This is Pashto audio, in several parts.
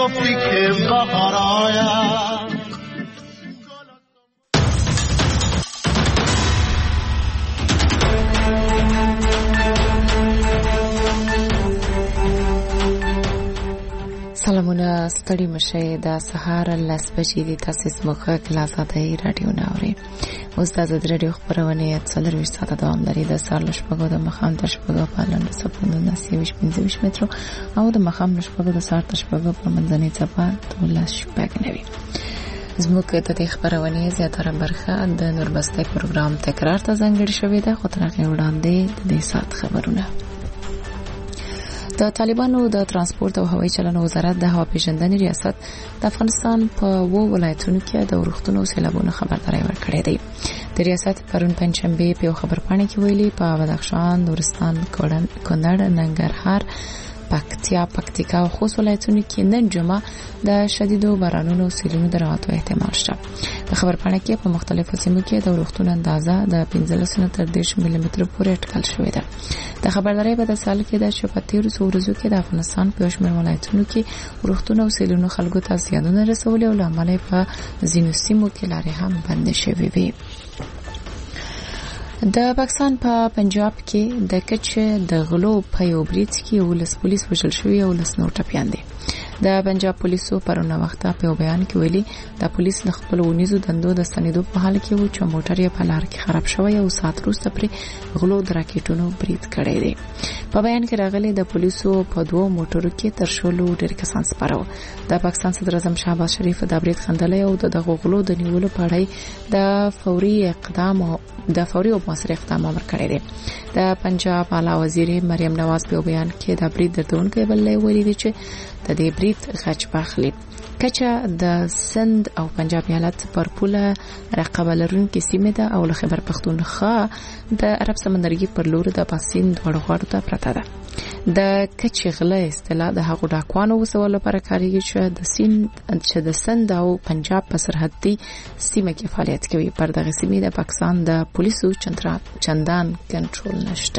گفتی که بهار آید. سلامونه، ستړي مشه. د سهار 10 بجې دي. تاسو زموږ له آزادۍ رادیو نه اورئ. اوس د آزادۍ رادیو خپرونه 24 ساعته دوام لري. د سهار له شپږو د ماښام تر شپږو په لنډو څپو 19-25 مترو او د ماښام له شپږو د سهار تر شپږو په منځنۍ څپه 12-9. زموږ د دې خپرونې زیاتره برخه د نوربستۍ پروګرام تکرار ته ځانګړې شوې ده، خو تر هغې وړاندې د دې ساعت خبرونه. د طالبانو د ترانسپورت او هوایي چلند وزارت د هوا پیژندنې ریاست د افغانستان په 2 ولایتونو کې د ورښتونو او سیلابونو خبرداری ورکړی دی. د ریاست پرون پنځشنبه په خبرپاڼه کې ویلي په بدخشان، نورستان، کونړ، ننګرهار، پکتیکا او خوست ولایتونو کې نن جمعه د شدیدو بارانونو او سیلونو د راوتو احتمال شته. په خبرپاڼه کې په مختلفو سیمو کې د ورښتونو اندازه د 15 نه تر 10 ملي متر پورې اټکل شوې ده. د خبرداري په داسې حال کې ده چې په تیرو څو ورځو کې د افغانستان په شمېر ولایتونو کې ورښتونو او سیلونو خلکو ته زیانونه رسولي او له امله په ځینو سیمو کې لارې هم بندې شوې وي. د پاکستان په پنجاب کې د کچ د غلو په یو برید کې 19 پولیس وژل شوي او 19 نور ټپیان دي. د پنجاب پولیسو پرون وخت په بیان کې ویلي د پولیس خپل ونیزو دندو د ستنېدو په حال کې و چې موټر یې په لار کې خراب شوی او سات وروسته پر غلو د راکټونو برید کړی دی. په بیان کې راغلي د پولیسو په 2 موټرو کې تر شلو ډېر کسان سپاره. د پاکستان صدر اعظم شهباز شریف د برید خندلې او د غلو د نیولو په اړه د فوري او موثر اقدام امر کړی دی. د پنجاب اعلی وزیر مریم نواز په بیان کې د برید دردونکو بلې ویلي دي چې د دې برید غچ باخلي. کچا د سند او پنجاب ایالت پر پوله رقابه لرونکې سیمه ده او له خیبر پختونخوا د عرب سمندرګي پر لور د پاسین دوړ غوړو ته پرته ده. د کچ غله اصطلاح د هغو ډاکوانو وسول لپاره کاریږي چې د سند او پنجاب په سرحدي سیمه کې فعالیت کوي. پر دغه سیمه د پاکستان د پولیسو چندان کنټرول نشته.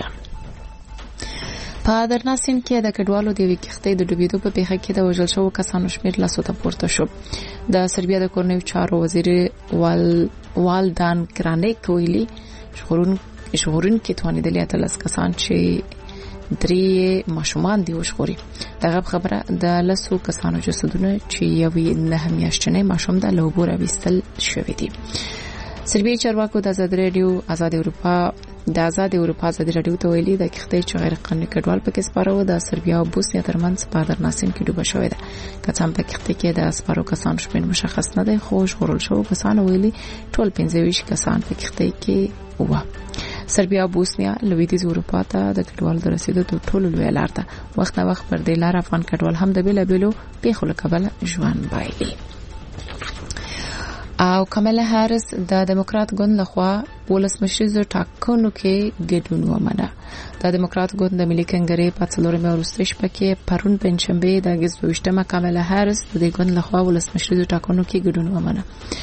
په درناسین کې د کډوالو د وکښتې د ډوبېدو په پیښه کې د وژل شوو کسانو شمېر له 100 ته پورته شو. د سربیا د کورنیو چارو وزیر والدان کرانیک ویلي شغورون کې توانیدلي 13 کسان چې 3 ماشومان دی وشغوري. دغه خبره د لسو کسانو جسدونه چې یوې 9 میاشتنې ماشوم د لوبور وستل شوې دي. سربیا چارواکو د آزاد اروپا ته ویلي د کښتۍ چې غیر قانوني کډوال پکې سپارو د سربیا او بوسنیا ترمنځ په درناسین کې ډوبه شوې ده. کڅام په کښتۍ کې د سپارو کسانو شمېر مشخص نه دی، خو ژغورل شوو کسانو ویلي ټول 25 کسان په کښتۍ کې وو. سربیا او بوسنیا لویدیځ اروپا ته د کډوالو د رسیدو تر ټولو لویه لار ده. وخت نه وخت پر دې لار افغان کډوال هم د بیلابیلو پیښو له کبله ژوند بایلي. او کمالا هاریس د دموکرات ګوند لخوا ولسمشریزو ټاکنو کې ګډون ومنه. د دموکرات ګوند د ملي کنګرې په 4مې وروستۍ شپه کې پرون پنځشنبه د اگست 22مه کمالا هاریس د ګوند لخوا ولسمشریزو ټاکنو کې ګډون ومنه.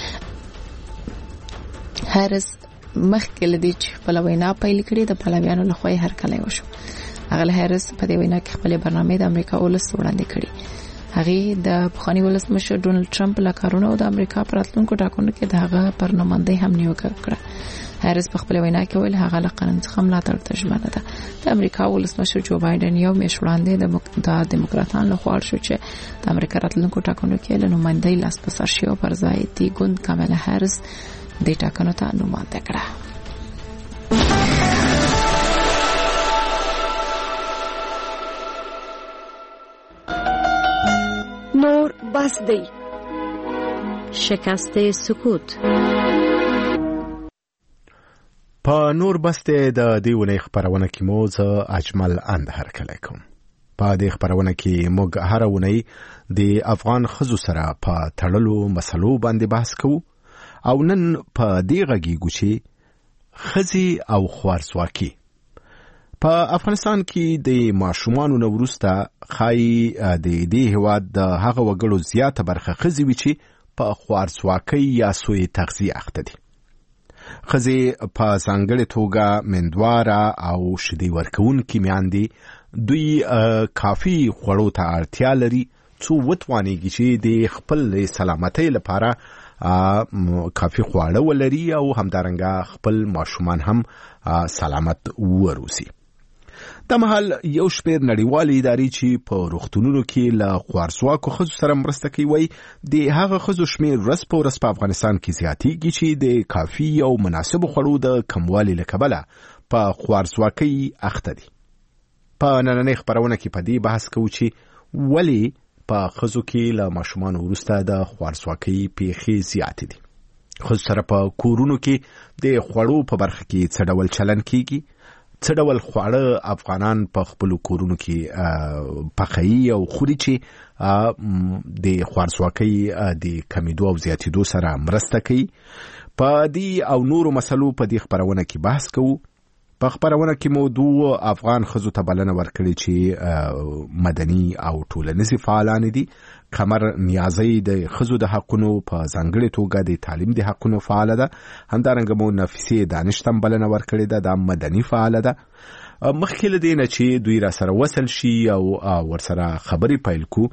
هاریس مخکې لدی چې خپل وینا پیل کړي د پلویانو لخوا هرکلی وشو. هغه هاریس په دې وینا کې خپل برنامه د امریکا ولس وړاندې کړي. هغه د بخښنی ولسمشر ډونالد ټرمپ له کارونو او د امریکا پر راتلونکو ټاکنو کې دغه پرنامندۍ هم نیوکه کړه. هاریس په خپل وینا کې ویل هغه له قانون څخه ملاتړ ته ژمنه ده. د امریکا ولسمشر جو بایدن یو میاشت وړاندې د دموکراتانو له خوا شو چې د امریکا راتلونکو ټاکنو کې له نمائندۍ لاس په سر شي او پر ځای دی ګوند کاملا هاریس د ټاکنو ته نماینده کړه. نور بس دی. شکست سکوت. په نور بس دی د دیونه خبرونه کې مو زه اجمل اند هرکلی کوم. په دې خبرونه کې موږ هر ونی د افغان خزو سره په تړلو مسلو باندې بحث کوو او نن په دې غږیږو چې خزي او خوارزواکي په افغانستان کې د ماشومانو نو وروسته خای د دې هواد د هغه وګړو زیاته برخه خزي وي چې په خوارزواکي یا سوء تغذیه اخته دي. خزي په ځانګړې توګه مندواره او شیدې ورکوونکې میندې دوی کافي خوړو ته اړتیا لري څو وتوانیږي چې د خپل سلامتۍ لپاره کافي خواړه ولري او همدارنګه خپل ماشومان هم سلامت وروسي. د مهال یو شمېر نړیوالې ادارې چې په روغتونونو کې له خوارځواکو ښځو سره مرسته کوي د هغه ښځو شمېر ورځ په ورځ په افغانستان کې زیاتېږي چې د کافي او مناسبو خوړو د کموالي له کبله په خوارځواکۍ اخته دي. په نننۍ خپرونه کې په دې بحث کوو چې ولې په ښځو کې له ماشومانو وروسته د خوارځواکۍ پیښې زیاتې دي. ښځو سره په کورونو کې د خوړو په برخه کې څه ډول چلن کیږي؟ څه ډول خواړه افغانان په خپلو کورونو کې پخوي او خوري چې د خوارځواکۍ د کمیدو او زیاتېدو سره مرسته کوي؟ په دې او نورو مسلو په دې خپرونه کې بحث کوو. په خپرونه کې موضوع افغان ښځو ته بلنه ورکړي چې مدني او ټولنیزې فعالانې دي. قمر نیازی د ښځو د حقونو په ځانګړې توګه د تعلیم د حقونو فعاله ده. همدارنګه مو نفیسې دانش ته بلنه ورکړې ده، دا مدني فعاله ده. مخکې له دې نه چې دوی را سره وصل شي او ورسره خبرې پیل کو،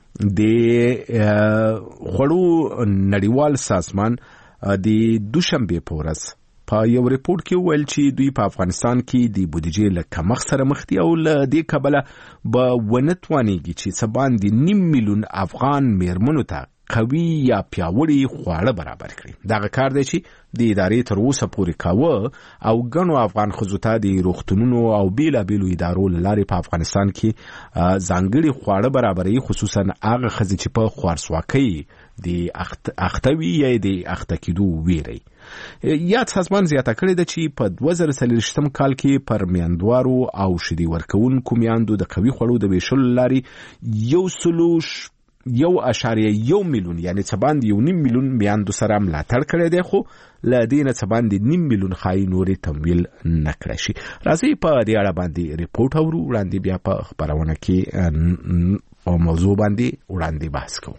د خوړو نړیوال سازمان د دوشنبې په ورځ په یو ریپورت کې ویل چې دوی په افغانستان کې د بودیجې له کمښت سره مخ دي او له دې کبله به ونه توانیږي چې څه باندې 9 میلیون افغان میرمنو ته قوي یا پیاوړي خواړه برابر کړي. دغه کار دی چې د ادارې تر اوسه پورې کاوه او ګڼو افغان ښځو ته د روغتونونو او بیلابیلو ادارو له لارې په افغانستان کې ځانګړي خواړه برابروي، خصوصا هغه ښځې چې په خوارځواکۍ د اخته وي یا د اخته کېدو ویری. یاد سازمان زیاته کړې ده چې په 2023 کال کې پر میندوارو او شیدې ورکوونکو میندو د قوي خوړو د ویشلو لارې 1.1 میلیون یعنی څه باندې 1.5 میلیون میندو سره ملاتړ کړی دی، خو له دې نه څه باندې 1 میلیون ښایي نورې تمویل نه کړی شي. راځئ په دې اړه باندې ریپورټ اورو، وړاندې بیا په خپرونه کې په موضوع باندې وړاندې بحث کوو.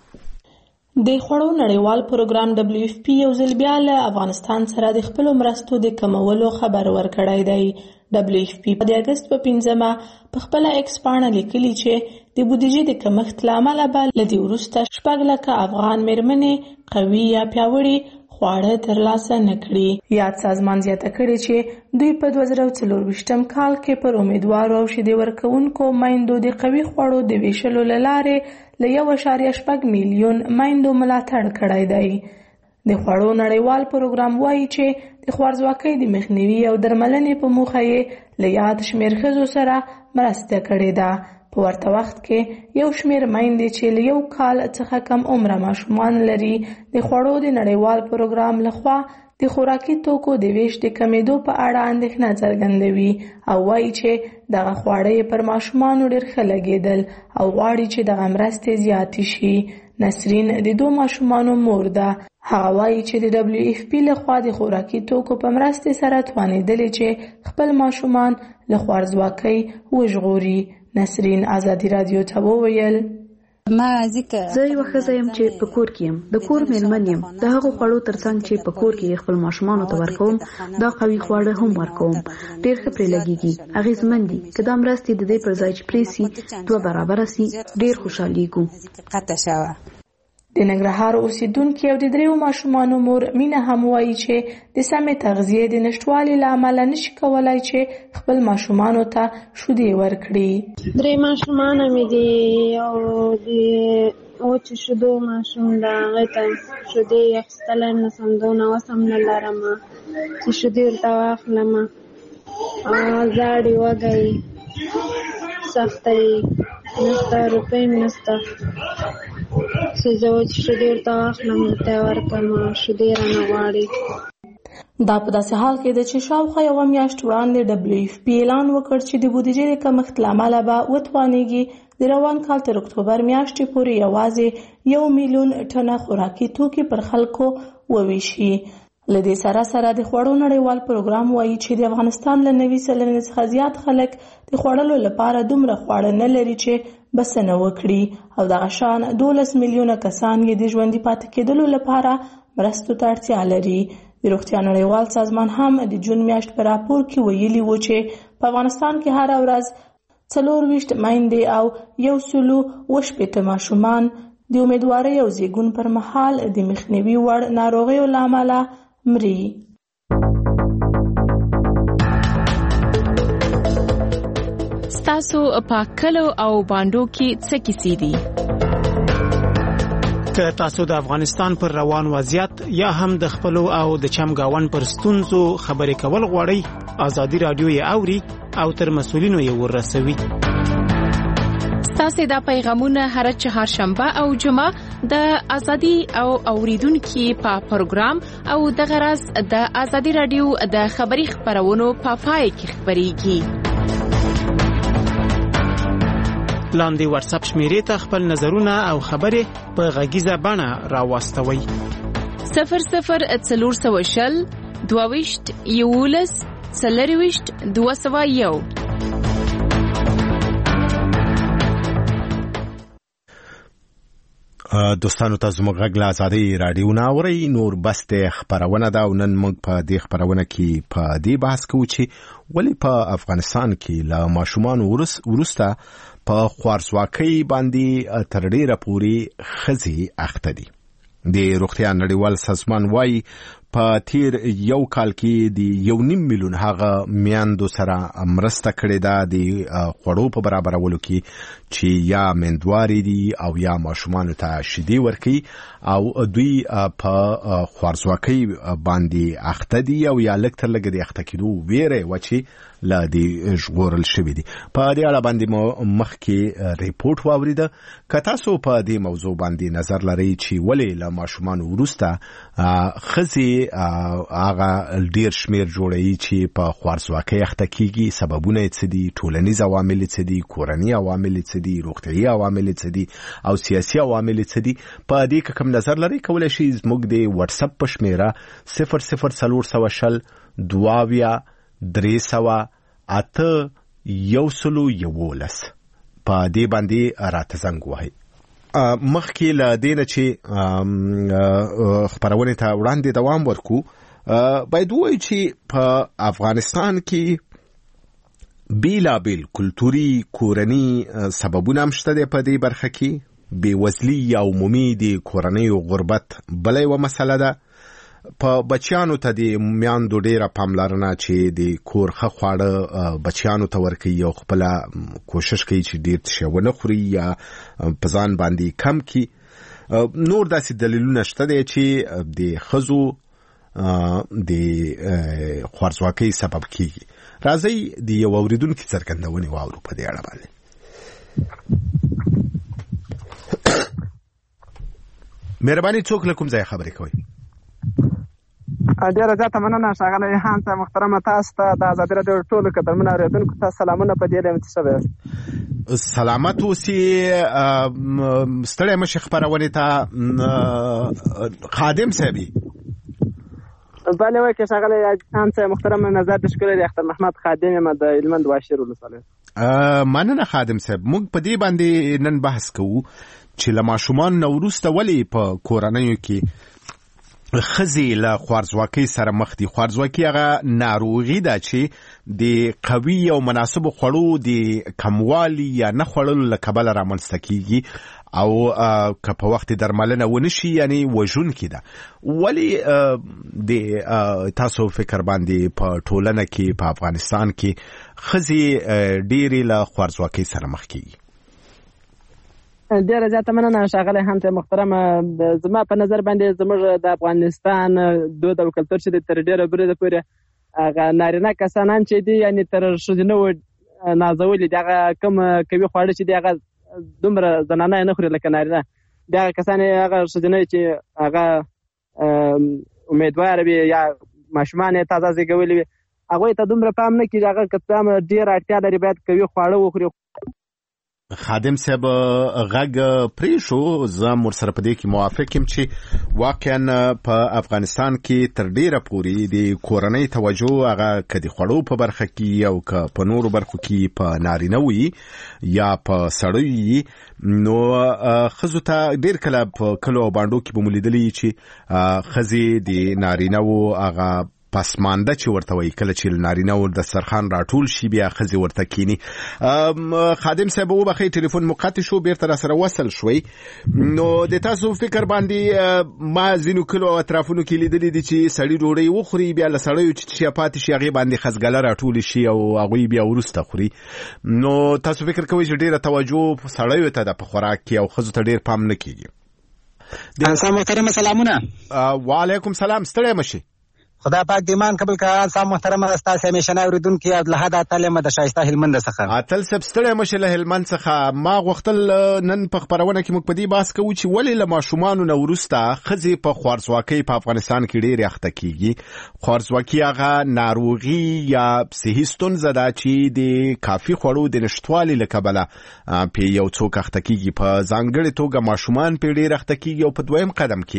د خوړو نړیوال پروګرام WFP یو ځل بیا له افغانستان سره د خپلو مرستو د کمولو خبر ورکړی دی. WFP په اگست په 5 په خپل ایکس پاڼه لیکلي چې د بودیجې د کمښت له امله به له دې وروسته 4 لکه افغان میرمنې قوي یا پیاوړي خواړه ترلاسه نه کړي. یاد سازمان زیاته کړې چې دوی په 2024 کال کې پر امیدوارو او شیدې ورکوونکو میندو د قوي خوړو د ویشلو له لارې له 1.8 میلیون میندو ملاتړ کړی دی. د خوړو نړیوال پروګرام وایي چې د خوارځواکۍ د مخنیوي او درملنې په موخه یې له یاد شمېر ښځو سره مرسته کړې ده. په ورته وخت کې یو شمېر میندې چې له 1 کال څخه کم عمره ماشومان لري د خوړو د نړیوال پروګرام لخوا د خوراکي توکو د ویش د کمیدو په اړه اندېښنه څرګندوي او وایي چې دغه خواړه پر ماشومانو ډېر ښه لګېدل او غواړي چې دغه مرستې زیاتې شي. نسرین د 2 ماشومانو مور ده. هغه وایي چې د WFP لخوا د خوراکي توکو په مرستې سره توانېدلې چې خپل ماشومان له خوارځواکۍ وژغوري. نسرین ازادي رادیو ته وویل: زه یو ښځه یم چې په کور کې یم، د کور میرمن یم. د هغو خوړو ترڅنګ چې په کور کې خپل ماشومانو ته ورکوم، دا قوي خواړه هم ورکوم. ډېر ښه پرې لګېږي، اغېزمن دي. که دا مرستې د دې پر ځای چې پرې سي 2 برابره سي، ډېر خوشحالېږو. د ننګرهار اوسیدونکي او د 3 ماشومانو مور مینه هم وایي چې د سمې تغذیې د نشټوالي له امله نشي کولای چې خپل ماشومانو ته شیدې ورکړي. 3 ماشومان مې دي او د وچو شیدو ماشوم ده، هغې ته شیدې اخیستلی نه سم، دونه وس هم نه لرم چې شیدې ورته واخلم. زاړې وږی سخته یې نشته، روپۍ هم نشته چې زه وچې شیدې ورته واخلم ورته ورکړم، شیدې رانه غواړي. دا په داسې حال کې ده چې شاوخوا 1 میاشت وړاندې WFP اعلان وکړ چې د بودیجې د کمښت له امله به وتوانېږي د روان کال تر اکتوبر میاشتې پورې یوازې 1 میلیون ټنه خوراکي توکي پر خلکو وویشي. له دې سره د خوړو نړیوال پروګرام وایي چې د افغانستان له 90 سلنې څخه زیات خلک د خوړلو لپاره دومره خواړه نه لري چې بسنه وکړي او دغه شان 12 میلیونه کسان یې د ژوندي پاتې کېدلو لپاره مرستو ته اړتیا لري. د روغتیا نړیوال سازمان هم د جون میاشت په راپور کې ویلي و چې په افغانستان کې هر ورځ 24 میندې او 180 ماشومان د امیدوارۍ او زیږون پر مهال د مخنیوي وړ ناروغیو له امله مري. ستاسو په کلو او باندو کې څه کیسې دي؟ که تاسو د افغانستان پر روان وضعیت یا هم د خپلو او د چمګاون پر ستونزو خبرې کول غواړئ، ازادي رادیو یې اوري او تر مسؤلینو یې ورسوي. ستاسو دا پیغامونه هر چهارشنبه او جمعه د ازادي او اوریدونکو په پروګرام او د غرض د ازادي رادیو د خبري خبرونو په پای کې خبريږي. لاندې واتس اپ شمیرې ته خپل نظرونه او خبرې په غږیزه بڼه راواستوئ. 0040 22 11 40 201. دوستانو تاسو موږ غږ له ازادي رادیو ناوري نور بسته خبرونه دا نن موږ په دې خبرونه کې په دې بحث کوو چې ولې په افغانستان کې لا ماشومان ورسته په خوارزواکۍ باندې تر ډیره پورې خزي اخته دي. د روغتیا نړیوال سازمان وايي په تیر یو کال کې د 1.5 میلیون هغه میاندو سره مرسته کړې ده د خوړو په برابرولو کې چې یا مندواري دي او یا ماشومان ته شیدې ورکوي او دوی په خوارزواکۍ باندې اخته دي او یا لږ تر لږه د اخته کېدو ویره وچی لا دی ژغورل شوی دي. په دې اړه باندې مخکې ریپورت واوریده. که تاسو په دې موضوع باندې نظر لرئ چې ولې له ماشومان وروسته خزي هغه ډیر شمیر جوړوي چې په خوارزواکۍ اخته کیږي، سببونه یې څه دي، ټولنیز عوامل څه دي، کورني عوامل څه دي، روغتیايي عوامل څه دي او سیاسي عوامل څه دي، په دې کې کوم نظر لرئ کولای شئ زموږ د واتس اپ په شمیره 0040 22 308 111 په دې باندې راته زنګ وهئ. مخکې له دې نه چې خبرونه ته وړاندې دوام ورکو، باید وایو چې په افغانستان کې بیلابیل کلتوري کورني سببونه هم شته دي. په دې برخه کې بېوزلي یا عمومي د کورنیو غربت بله یوه مسله ده. په بچیانو ته د میاندو ډیره پاملرنه چې د کور ښه خواړه بچیانو ته ورکوي او خپله کوشش کوي چې ډیر څه ونه خوري یا په ځان باندې کم کړي. نور داسې دلیلونه شته دی چې د ښځو د خوارزواکۍ سبب کیږي. راځئ د یو اوریدونکي څرګندونې واورو په دې اړه باندې. مهرباني څوک له کوم ځای خبرې کوئ؟ ډیره زیاته مننه ښاغلی هان صاحب محترمه، تاسو ته د ازادي راډیو ټولو قدرمنو اورېدونکو ته سلامونه په دې لمتي شوی. سلامت اوسئ. ستړی مه شئ خپرونې ته خادم صاحب. بله وایي ښاغلی هان صاحب محترمه، نظر دې ښکلی دی. اختر محمد خادم یم د هلمند واشیر ولسوالۍ. مننه خادم صاحب. موږ په دې باندې نن بحث کوو چې له ماشومان نه وروسته ولې په کورنیو کې خزي له خوارزواکۍ سره مخ دي. خوارزواکۍ هغه ناروغي ده چې د قوي او مناسبو خوړو د کموالي یا نه خوړلو له کبله رامنځته کیږي او که په وخت درملنه ونشي یعنی وژونکې ده. ولی د تاسو فکر باندې په ټولنه کې په افغانستان کې خزي ډېرې له خوارزواکۍ سره مخ کیږي؟ ډیره زیاته مننه ښاغلی هانته محترمه. زما په نظر باندې زموږ د افغانستان دود او کلتور چې تر ډیره بریده پورې هغه نارینه کسانان چې دي یعنې تر ښځینه نازولي دي، هغه کوم کوي خواړه چې دي هغه دومره زنانه نه خوري لکه نارینه. د هغه کسان هغه ښځینه چې هغه امیدواره وي یا ماشومان یې تازه زېږولي وي هغوی ته دومره پام نه کېږي. هغه که څه هم ډېره اړتیا لري باید کوي خواړه وخوري. خادم صاحب غږ پرې شو، زه ورسره په دې کې موافق یم چې واقعا په افغانستان کې تر ډیره پورې د کورنۍ توجه هغه که د خوړو په برخه کې او که په نورو برخو کې په نارینه وي یا په سړی وي، نو ښځو ته ډیر کله په کلو او بانډو کې به مو لیدلي چې ښځې د نارینه وو هغه پسمانده چې ورته وایي کله چې نارینه ور د سرخان راټول شي بیا ښځې ورته کینی. خادم صاحب وبخښئ ټلیفون مو قطع شو بیرته را سره وصل شوي. نو د تاسو فکر باندې ما ځینو کلو او اطرافونو کې لیدلي دي چې سړي ډوډۍ وخوري بیا له سړیو چې پاتې شي هغې باندې خزګله راټولې شي او هغوی بیا وروسته خوري. نو تاسو فکر کوئ چې ډېره توجه سړیو ته ده په خوراک کې او ښځو ته ډېر پام نه کېږي؟ انسان محترم سلامونه. وعلیکم سلام. ستړی مشي. خدا پاک دیمان قبل کا انسان محترم استاسه همیشه اوریدونکو کې له حد اتل د شایسته هلمند څخه اتل سب ستړی مشه له هلمند څخه. ما غوښتل نن په خبرونه کې موږ په دې بحث کوو چې ولې له ماشومانو نه وروسته ښځې په خوارځواکۍ په افغانستان کې ډېرې اخته کېږي. خوارځواکي هغه ناروغي یا صحي ستونزه ده چې د کافي خوړو د نشتوالي له کبله پې یو څوک اخته کېږي. په ځانګړې توګه ماشومان پې ډېر اخته کېږي او په دویم قدم کې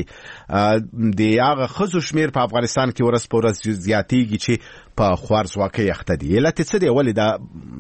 د هغه ښځو شمېر په افغانستان کې ورځ په ورځ زیاتېږي چې په خوارځواکۍ اخته دي. علت یې څه دی؟ ولې دا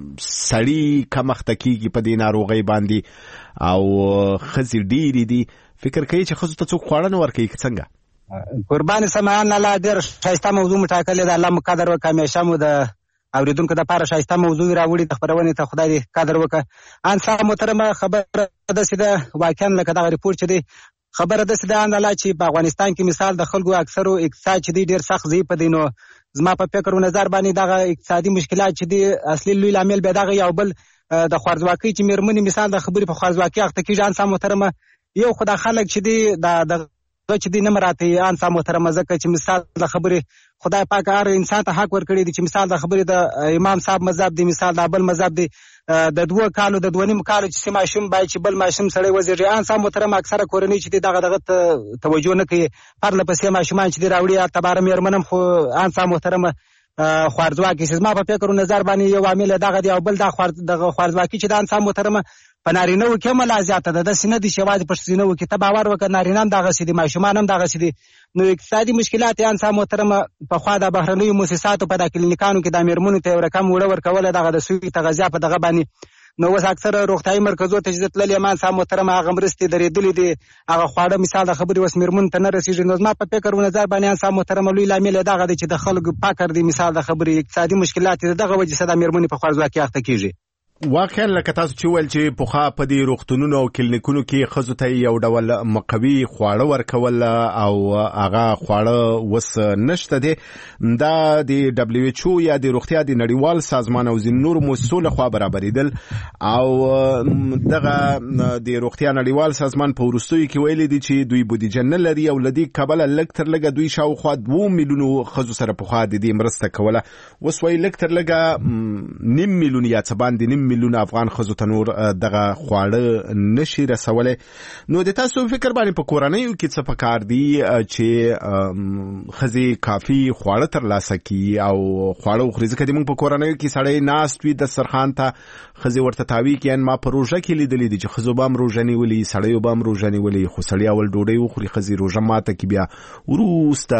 سړي کم اخته کېږي په دې ناروغۍ باندې او ښځې ډېرې دي؟ فکر کوي چې ښځو ته څوک خواړه نه ورکوي که څنګه؟ قربان سمعان الله ډېر ښایسته موضوع مو ټاکلې ده. الله مو قدر وکړه. همیشه مو د اوریدونکو دپاره ښایسته موضوع راوړي د خپرونې ته خدای دې قدر وکړه. انسان محترمه خبره داسې ده واقعا لکه دغه ریپورټ چې دی خبره داسې ده الله چې په افغانستان کې مثال د خلکو اکثرو اقتصاد چې دی ډېر سخت ضعیف دی. نو زما په فکر و نظر باندې دغه اقتصادي مشکلات چې دی اصلي لوی لامل بیا دغه یو بل د خوارځواکۍ چې مېرمنې مثال د خبرې په خوارځواکۍ اخته کېږي. انسان محترمه یو خو دا خلک چې دی د چې دی نه مراته انسان محترمه ځکه چې مثال د خبرې خدای پاک هر انسان ته حق ورکړی دی چې مثال د خبرې د امام صاحب مذهب دی مثال د بل مذهب دی د 2 کالو د 2.5 کالو چې ماشوم باید چې بل ماشوم سړی وزېږي. انسان محترم اکثره کورنۍ چې دغه توجه نه کوي پرله پسې ماشومان چې راوړي تباره مېرمن هم خو انسان محترم خوارځواکي زما په فکر و نظر باندې یو عامل دغه دی او بل دغه خوارځواکي چې د انسان محترم په نارینه‌و کې هم لا زیاته ده. داسې نه دي چې یوازې په ښځینه‌و کې ته باور وکړه نارینه هم دغسې دي ماشومان هم دغسې دي. نو اقتصادي مشکلات یې انسان محترمه پخوا د بهرنیو مؤسساتو په دا کلینیکانو کې د مېرمنو ته یو رقم وړه ورکوله دغه د سوي تغذیه په دغه باندې. نو اوس اکثره روغتیایي مرکزو ته چې زه تللی یم انسان محترمه هغه مرستې درېدلې دي هغه خواړه مثال د خبرې اوس مېرمنو ته نه رسېږي. نو زما په فکر و نظر باندې انسان محترمه لوی لامل یې دغه دی چې د خلکو فقر دی مثال د خبرې اقتصادي مشکلات یې د دغه وجې څخه د مېرمنې په خوارځواکۍ اخته کېږي. واقعا لکه تاسو چې ویل چې پخوا په دې روغتونونو او کلینیکونو کې ښځو ته یو ډول مقوي خواړه ورکول او هغه خواړه اوس نشته دی. دا د WHO یا د روغتیا د نړیوال سازمان او ځینو نورو مؤسسو لخوا برابرېدل او دغه د روغتیا نړیوال سازمان په وروستیو کې ویلي دي چې دوی بودیجه نه لري او له دې کبله لږ تر لږه دوی شاوخوا 2 میلیونو ښځو سره پخوا د دې مرسته کوله. اوس وایي لږ تر لږه 9 میلیون یا څه باندې 9 میلیون افغان ښځو ته نور دغه خواړه نشي رسولی. نو د تاسو فکر باندې په کورنیو کې څه پکار دي چې ښځې کافي خواړه ترلاسه کړي او خواړه وخوري؟ ځکه موږ په کورنیو کې سړی ناست وي دسترخوان ته ښځې ورته تاوي کړي. ما په روژه کې لیدلي دي چې ښځو به هم روژه نیولي سړیو به هم روژه نیولي خو سړي اول ډوډۍ وخوري ښځې روژه ماته کړي بیا وروسته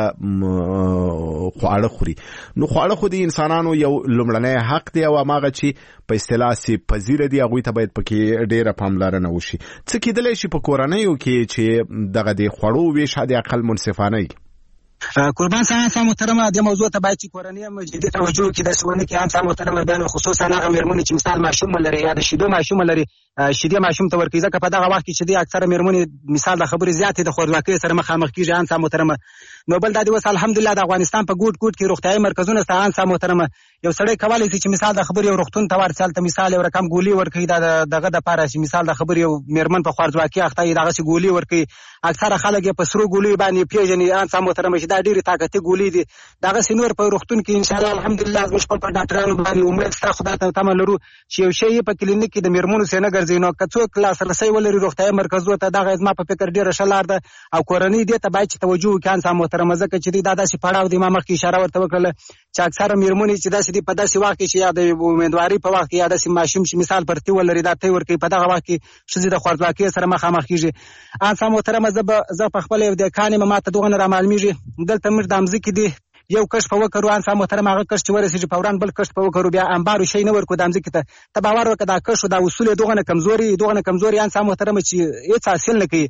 خواړه خوري. نو خواړه خو د انسانانو یو لومړنی حق دی او هماغه چې په اصطلاح سي پذیره دي هغوی ته باید پکې ډېره پاملرنه وشي. څه کېدلی شي په کورنیو کې چې دغه د خوړو ویش حد اقل منصفانه وي؟ قربان سلام محترمه د موضوع ته باید چې کورنۍ هم جدي توجه وکړي. داسې ونه کړي انسان محترمه بیا خصوصا هغه مېرمنې چې مثال ماشوم لري یا د شیدو ماشوم لري شیدې ماشوم ته ورکوي ځکه په دغه وخت کې چې دی اکثره مېرمنې مثال د خبرې زیاتې د خوارځواکۍ سره مخامخ کېږي انسان محترمه. نو بل دا دی اوس الحمدلله د افغانستان په ګوټ ګوټ کې روغتیایي مرکزونه شته انسان محترمه. یو سړی کولی شي چې مثال د خبرې یو روغتون ته ورسي هلته مثال یو رقم ګولۍ ورکوي دغه دپاره چې مثال د خبرې یو مېرمن په خوارځواکۍ اخته وي دغسې ګولۍ ورکوي. اکثره خلک یې په سرو ګولیو باندې پېژني انسان محترمه چې دا ډېرې طاقتي ګولۍ دي. دغسې نور په روغتون کې انشاءالله الحمدلله زموږ خپل په ډاکټرانو باندې امید شته خدای ته تمه لرو چې یو شی په کلینیک کې د مېرمنو سې نه ګرځوي. نو که څوک لاسرسی ولري روغتیایي مرکزونو ته دغه زما په فکر ډېره ښه لار ده او کورنۍ دې ته باید چې توجه وکړي انسان محترمه ځکه چې دا داسې پړاو دی. ما مخکې اشاره ورته وکړله چې اکثره مېرمنې چې داسې دي په داسې وخت کې چې یا د امیدوارۍ په وخت کې یا داسې ماشوم چې مثال پرتې ولري دا تی ورکوي په دغه وخت کې ښځې د خوارځواکۍ سره مخامخ کېږي. انسان محترمه زه په خپله یو دهقان یم ما ته دغه نه رامعلومېږي دلته موږ د مځکې دی یو کښت په وکړو انسان محترم هغه کښت چې ورسېږي فوران بل کښت په وکړو بیا انبارو شی نه ورکړو د مځکې ته باور وکړه دا کښت دا اصول یې دغه نه کمزوري انسان محترمه چې هېڅ حاصل نه کوي.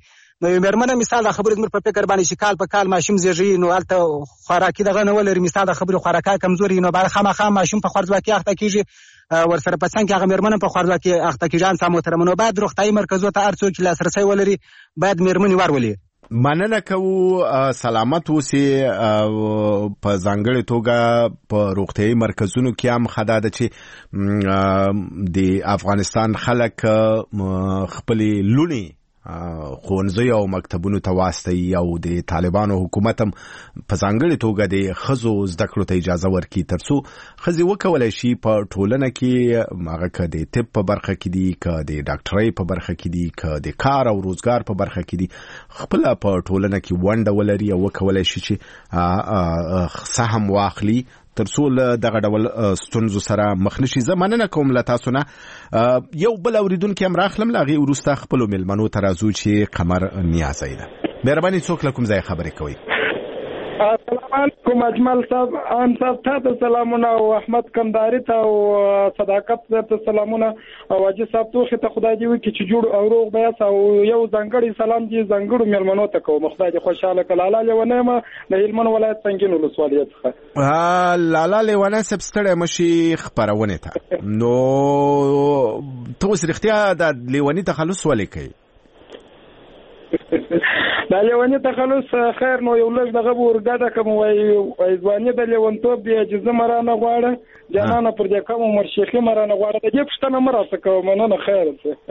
نو یو مېرمنه مثال د خبرې زموږ په فکر باندې چې کال په کال ماشوم زیږوي نو هلته خوراکي دغه نه ولري مثال د خبرې خوراکي کمزوري نو باید خامخا ماشوم په خوارځواکي اخته کېږي ورسره په څنګ کې هغه مېرمنه په خوارځواکي اخته کېږي. ان سم محترمه نو باید روغتیايي مرکزونو ته هر څوک لاسرسی ولري باید مېرمنې ورولي. مننه کوو سلامت اوسئ. په ځانګړې توګه په روغتیايي مرکزونو کې هم ښه ده چې د افغانستان خلک خپلې لوڼې ښوونځیو او مکتبونو ته واستوي او د طالبانو حکومت هم په ځانګړې توګه د ښځو زده کړو ته اجازه ورکړي تر څو ښځې وکولی شي په ټولنه کې هغه که د طب په برخه کې دي که د ډاکټرۍ په برخه کې دي که د کار او روزګار په برخه کې دي خپله په ټولنه کې ونډه ولري او وکولی شي چې سهم واخلي تر څو له دغه ډول ستونزو سره مخ نشي. زه مننه کوم له تاسو نه. یو بل اوریدونکی هم راخلم له هغې وروسته خپلو مېلمنو ته راځو چې قمر نیازی ده. مهرباني څوک له کوم ځای خبرې کوئ؟ السلام علیکم اجمل صاحب. ان صاحب ته سلامونه او احمد کمداري ته او صداقت ته سلامونه او واجب صاحب ته ته خدای دې وکړي چې جوړ او روغ بیاس او یو ځانګړی سلام دې ځانګړو مېلمنو ته کوم. خدای دې خوشاله کړي. لاله لیونه ما د هلمند ولایت څنګه ولسوالۍ څخه لاله لیونه سب ستړی مشي خبرونه ته نو تو سرختیا د لیونی تخلص ولې کوي؟ دا لیونی تخلص خیر نو یو لږ دغه ورګه کوم وای ځواني د لیونتوب دی چې زمرانه غواړه جانانه پر دې کوم عمر شیخي مرانه غواړه د دې پښتنه مراسته کوم نه خیر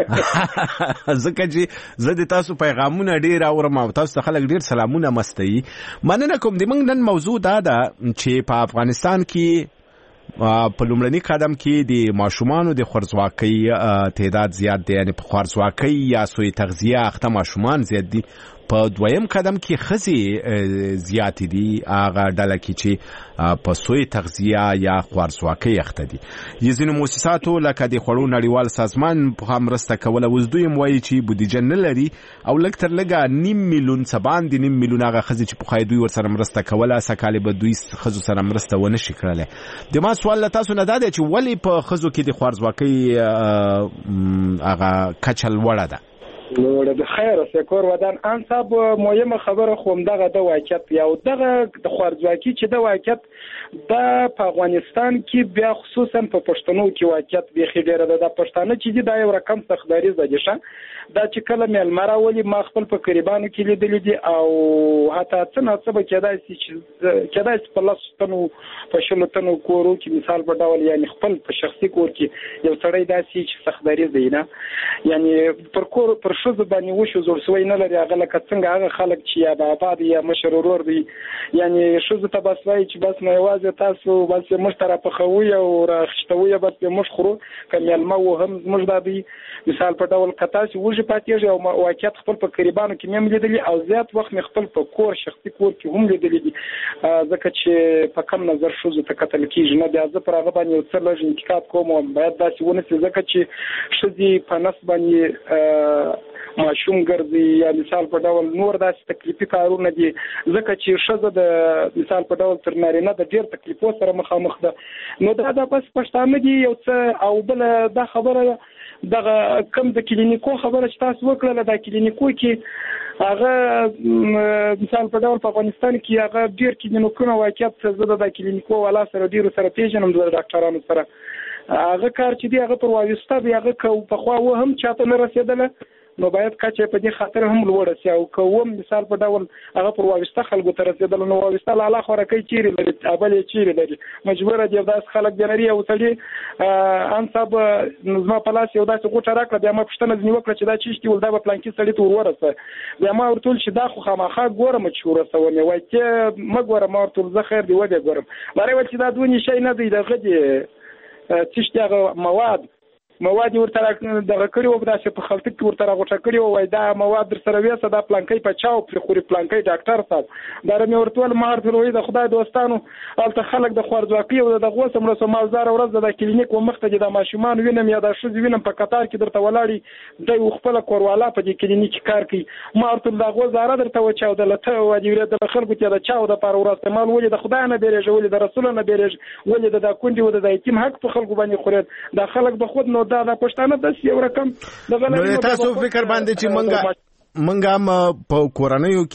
څه زکه چې زه د تاسو پیغامونه ډیر اورم او تاسو خلک ډیر سلامونه مستي. مننه کوم. د موږ نن موضوع دا ده چې په افغانستان کې په لومړني قدم کې د ماشومانو د خوارځواکۍ تعداد زیات دی، یعنی په خوارځواکۍ یا سوی تغذیه اخته ماشومان زیات دي. په دویم قدم کې ښځې زیاتې دي، هغه ډله کې چې په سوی تغذیه یا خوارځواکۍ اخته دي. ځینو مؤسساتو لکه د خوړو نړیوال سازمان په مرسته کوله، اوس دوی هم وایي چې بودیجه نه لري او لږ تر لږه 9 میلیون څه باندې 9 میلیون هغه ښځې چې پخوا دوی ورسره مرسته کوله سږکال به دوی ښځو سره مرسته ونه شي کړلی. د ما سوال له تاسو نه دا دی چې ولې په ښځو کې د خوارځواکۍ هغه کچه لوړه ده؟ نو د خیر سکور ودان ان صاحب مهمه خبره خو دغه د واقعیت یو دغه د خوارځواکۍ چې د واقعیت د افغانستان کې بیا خصوصا په پښتنو کې واقعیت به خېډره ده. د پښتانه چې دا یو رقم تخداري زده دا چې کله مېلمرا ولي ما خپل په قریبانو کې لیدل دي او حتی څنګه به کېدای شي په لاسونو په شلوتنو کورو کې مثال په ډول یعنی خپل په شخصي کور کې یو سړی داسي چې تخداري زینه یعنی پر کور پر شوز باندې وشو زور سوی نه لري هغه لکه څنګه هغه خلک چې یا بابا دي یا مشر ورور دي یعنی شوز ته بس وای چې بس نه یوازې تاسو بس مشترا په خوي او راخښتوي بس مش خورو کملمه وهم مش دادي مثال په ډول کتا چې وږي پاتېږي او واقعیت خپل په قریبانو کې مې لیدلي او زیات وخت مې خپل په کور شخصي کور کې هم لیدلي دي ځکه چې په کم نظر شوز ته قتل کیږي نه بیا زه پر هغه باندې یو څه لږ انتقاد کوم او باید داسې ونسي ځکه چې شوزي په نس باندې ماشوم ګرځي یا مثال په ډول نور داسې تکلیفي کارونه دي ځکه چې ښځه د مثال په ډول تر نارینه د ډېر تکلیفو سره مخامخ ده. نو دا بس پښتانه دي یو څه او بل دا خبره دغه کم د کلینیکو خبره چې تاسو وکړه د کلینیکو کې هغه مثال په ډول په افغانستان کې هغه ډېر کلینیکونه واقعیت زه د کلینیکو والا سره ډېرو سره پیژنم د ډاکټرانو سره هغه کار چې دی هغه پر واوسته دی هغه کو په خوا و هم چاته نه رسیدله نو باید کچې په دې خاطر هم لوړ شي او کوم مثال په ډول هغه پر واوسته خلکو ته رسیدل نو واوسته لاله خورکې چیرې لري ابل چیرې لري مجبور دي داس خلک جنري او سړي ان صاحب نظم په لاس یو داسې غوټه راکړه بیا ما پښتنه ځنی وکړه چې دا چیشتي ول دا په پلان کې سړی ته ورسه بیا ما ورتول چې دا خو خامخا ګورم چې ورسونه وای چې ما ګورم ما ورتول زه خیر دی وځه ګورم لاره و چې دا دونی شي نه دی دغه دي تشتغه مواد ورته دغه کړي او داسې په خلطه کې ورته راغوټه کړي او وای دا مواد در سره وېسه دا پلانکې په چاو پر خوري پلانکې ډاکټر صاحب دا مې ورته مار تر وې د خدای دوستانو الته خلک د خوارځواکۍ او د غوسه مرسو مالدار ورځ د کلینیک و مخته د ماشومان وینم یا د شوز وینم په قطار کې درته ولاړی د خپل کوروالا په دې کلینیک کار کوي مار تر د غوزاره درته و چاو د لته واجبره د خلکو ته د چاو د پر ورځ مال ولې د خدای نه بیرېږي ولې د رسول نه بیرېږي ولې د کونډي و د یتیم حق په خلکو باندې خوري د خلک به خود نو دا پښتانه د یو رقم نو تاسو فکر باندې چې منګه هم په کورنیو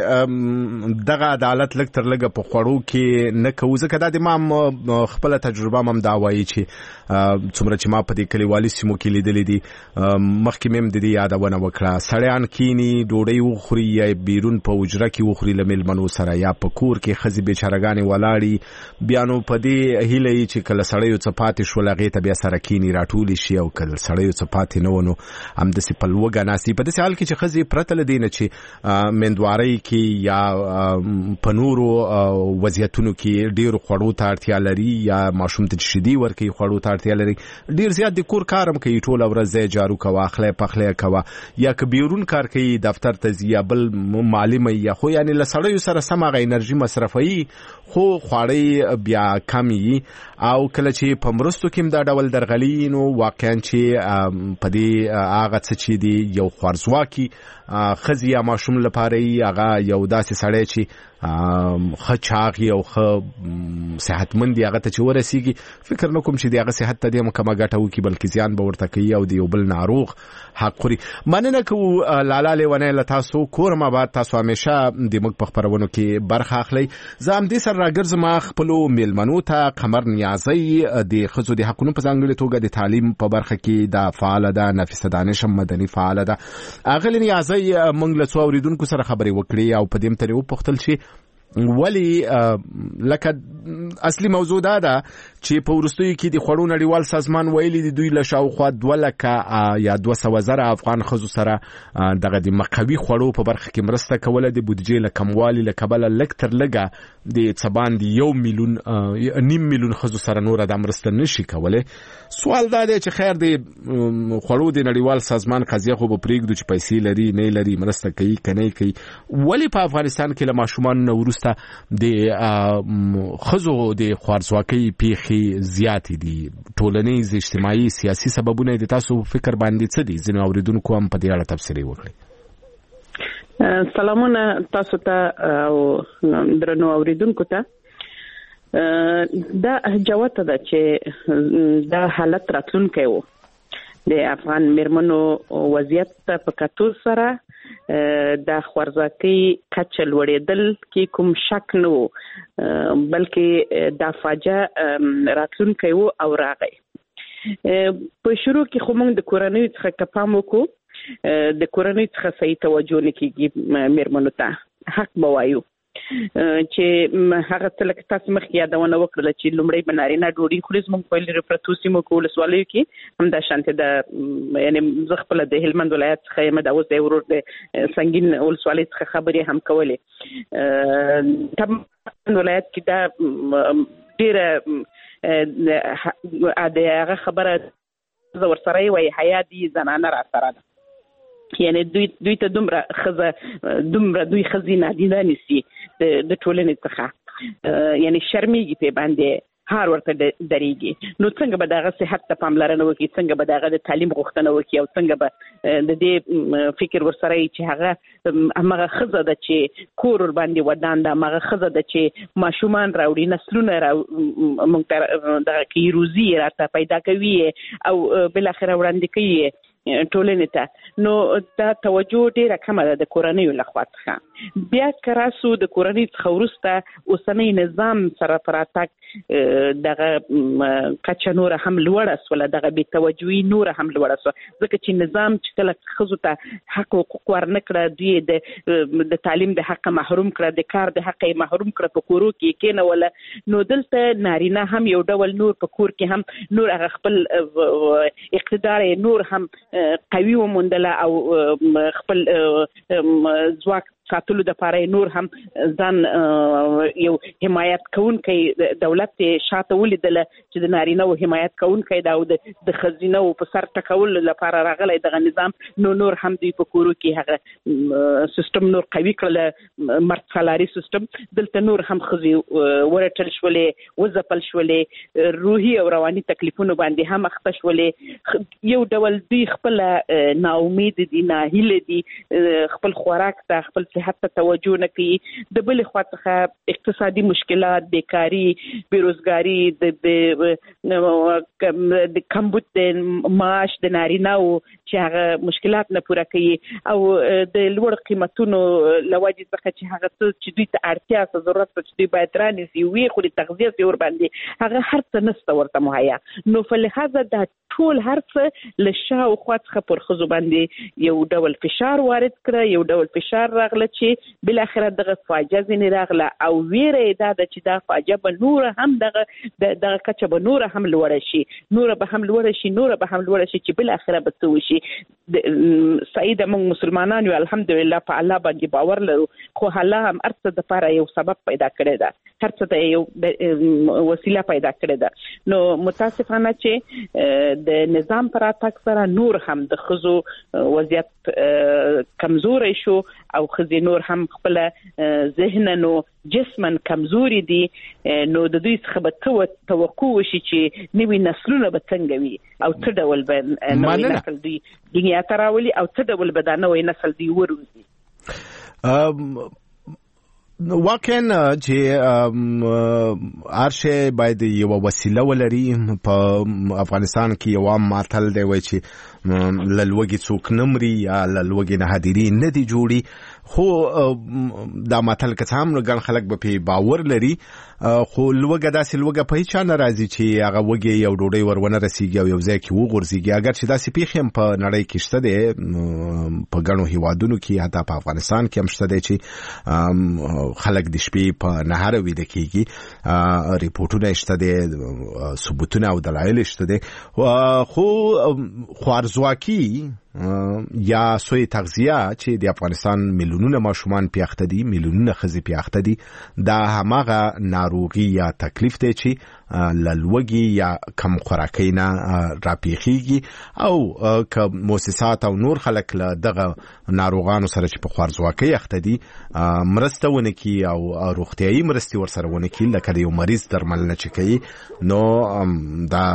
کې دغه عدالت لږ تر لږه په خوړو کې نه کوو ځکه دا د ما خپل تجربه هم دا وایي چې څومره چې ما په دې کلیوالي سیمو کې لیدلې دي مخکې مې هم د دې یادونه وکړه سړیان کینی ډوډۍ وخوري یا بیرون په حجره کې وخوري له میلمنو سره یا په کور کې ښځې بیچارهګانې ولاړي بیا نو په دې هیله یې چې کله سړیو څه پاتې شول هغې ته بیا سره کینی راټولې شي او کله سړیو څه پاتې نه و نو همداسې په لوږه ناستي په داسې حال کې چې ښځې پرته له دې نه چې مندوارۍ کې یا په نورو وضعیتونو کې ډېرو خوړو ته اړتیا لري یا ماشوم ته شیدې ورکوي خوړو ته اړتیا لري ډېر زیات د کور کار هم کوي ټوله ورځ جارو کوه اخلی پخلی کوه یا که بیرون کار کوي دفتر ته ځي یا بل معلم یا خو یعنې له سړیو سره سم هغه انرژي مصرفوي خو خواړی بیا کم وي او کله چې په مرستو کې هم دا ډول درغلي نو واقعا چې په دې هغه څه چې دی یو خوارځواکي ښځې یا ماشوم لپاره یې هغه یو داسې سړی چې ښه چاغ او ښه صحتمند هغه ته چې ورسیږي فکر نه کوم چې د هغه صحت ته دې هم کمه ګټه وکړي بلکې زیان به ورته کوي او د یو بل ناروغ حق خوري مننه کوو لالا لیونی له تاسو کورم آباد تاسو همیشه د موږ په خپرونو کې برخه اخلئ زه همدې سره راګرځم خپلو میلمنو ته قمر نیازی د ښځو د حقونو په ځانګړې توګه د تعلیم په برخه کې دا فعاله ده نفیسه دانش هم مدني فعاله ده اغلې نیازی موږ له څو اوریدونکو سره خبرې وکړې او په دې هم ترې وپوښتل چې ولی لکه اصلي موضوع دا ده چې په وروستیو کې د خوړو نړیوال سازمان ویلي د دوی له شاوخوا 2 لکه یا 200,000 افغان ښځو سره دغه د مقوي خوړو په برخه کې مرسته کوله د بودیجې له کموالي له کبله لږ تر لږه د څه باندې 1 میلیون 1.5 میلیون ښځو سره نوره دا مرسته نشي کولی سوال دا دی چې خیر د خوړو د نړیوال سازمان قضیه خو به پرېږدو چې پیسې لري نه لري مرسته کوي که نه کوي ولې په افغانستان کې له ماشومانو نه وروسته د ښځو د خوارځواکۍ پیښې زیاتې دي ټولنیز اجتماعي سیاسي سببونه د تاسو فکر باندې څه دي ځینو اوریدونکو هم په دې اړه تبصرې وکړي سلامونه تاسو ته او درنو اوریدونکو ته دا جوته ده چې دا حالت راتلونکی و د افغان میرمنو وضعیت په کتو سره د خوارځواکۍ کچه لوړېدل کې کوم شک نه و بلکې دا فاجعه راتلونکی و او راغی په شروع کې خو موږ د کورنۍ څخه کپام وکړو د کورنۍ څخه صحیح توجه نه کیږي میرمنو ته حق به وایو چې هغه څه لکه تاسو مخکې یادونه وکړله چې لومړی به نارینه ډوډۍ خوري زموږ په لرې پرتو سیمو کې ولسوالیو کې همدا شانتې د یعنې زه خپله د هلمند ولایت څخه یم دا اوس د ورور د سنګین ولسوالۍ څخه خبرې هم کولې هلمند ولایت کې دا ډېره د هغه خبره زه ورسره یې وایي حیا دي زنانه را سره ده یعنی دوی ته دومره دوی ښځې نادیده نیسي د ټولنې څخه یعنی شرمېږي پې باندې هار ورته درېږي نو څنګه به د هغه صحت ته پاملرنه وکړي څنګه به د هغه د تعلیم غوښتنه وکړي او څنګه به د دې فکر ورسره وي چې هغه همغه ښځه ده چې کور ورباندې ودان ده همغه ښځه ده چې ماشومان راوړي نسلونه موږ ته دغه کوي روزي یې راته پیدا کوي او بالاخره وړاندې کوي ټولنې ته نو دا توجه ډېره کمه ده د کورنیو لخوا څخه بیا که راسو د کورنۍ څخه وروسته اوسنی نظام سره په راتګ دغه کچه نوره هم لوړه سوله دغه بې توجهي نوره هم لوړه سوه ځکه چې نظام چې کله ښځو ته حق حقوق ورنه کړه دوی د تعلیم د حق محروم کړه د کار د حق یې محروم کړه په کورو کې کېنوله نو دلته نارینه هم یو ډول نور په کور کې هم نور هغه خپل اقتدار نور هم قوي وموندله او خپل ځواک ساتلو د پاره نور هم ځان یو حمایت کوونکی دولت شاته ولیدله چې د نارینه او حمایت کوونکی دا د خزینه او په سر ټکول لپاره راغلی دغه نظام نور هم دوی په کورو کې هغه سیستم نور قوي کړل مرد سالاري سیستم دلته نور هم خزي ورټل شولې وځپل شولې روحي او رواني تکلیفونو باندې هم اخته شولې یو ډول دوی خپل ناامید دي ناهیله دي خپل خوراک ته خپل صحت ته توجه نه کوي. د بلې خوا څخه اقتصادي مشکلات، بیکاری، بیروزګاری، د کمبود د معاش د نارینه‌و چې هغه مشکلات نه پوره کوي او د لوړ قیمتونو لوجې څخه چې هغه څه چې دوی ته اړتیا څه ضرورت چې دوی باید رانیسي وي خو د تغذیه یې ور باندې هغه هر څه نشته ورته مهیا. نو فلهذا دا ټول هر څه له شاوخوا څخه پر ښځو باندې یو ډول فشار وارد کړه، یو ډول فشار راغله چې بالاخره دغه فاجعه ځینې راغله او ویره یې دا ده چې دا فاجعه به نوره هم دغه کچه به نوره هم لوړه شي، نوره به هم لوړه شي چې بالاخره به څه وشي. سعیده موږ مسلمانان یو الحمدلله په الله باندې باور لرو، خو الله هم هر څه دپاره یو سبب پیدا کړی ده، هر څه ته یو وسیله پیدا کړې ده. نو متاسفانه چې د نظام پر راتګ سره نور هم د ښځو وضعیت کمزوری شو او ښځې نور هم خپل ذهنن او جسمن کمزوري دي. نو د دوی څخه به توقع وشي چې نوي نسلونه به څنګه وي او څه ډول به نوی نسل دوی دنیا ته راولي او څه ډول به دا نوی نسل دوی وروزي. واقعا چې ارشه باید یو وسیله ولري. په افغانستان کې یو عام ماتل دی وای چې للوګي څوک نمري یا للوګي نه حاضری نه دی جوړي، خو دا ماتل که څه هم ګڼ خلک به په باور لري، خو لوګه داسې لوګه په هیڅ چا نه راځي چې هغه وګي یو ډوډۍ ورونه رسیږي او یو ځای کې وغورځيږي. اگر چې داسې پیښې هم په نړۍ کې شته دي، په ګڼو هیوادونو کې، حتی په افغانستان کې هم شته دي چې خلک د شپې په نهار ویده کېږي. ریپورټونه شته دي، ثبوتونه او دلایل شته دي، خو خوارزواکي یا سوی تغذیه چې د افغانستان میلیونونه ماشومان پیاخته دي، میلیونونه ښځې پیاخته دي، دا هماغه ناروغي یا تکلیف دی چې للوګي یا کم خوراکۍ نه راپیښیږي او که مؤسسات او نور خلک له دغه ناروغانو سره چې په خوارزواکۍ اخته دي مرسته ونه کړي او روغتیایي مرستې ورسره ونه کړي، لکه د یو مریض درملنه چې کوي، نو دا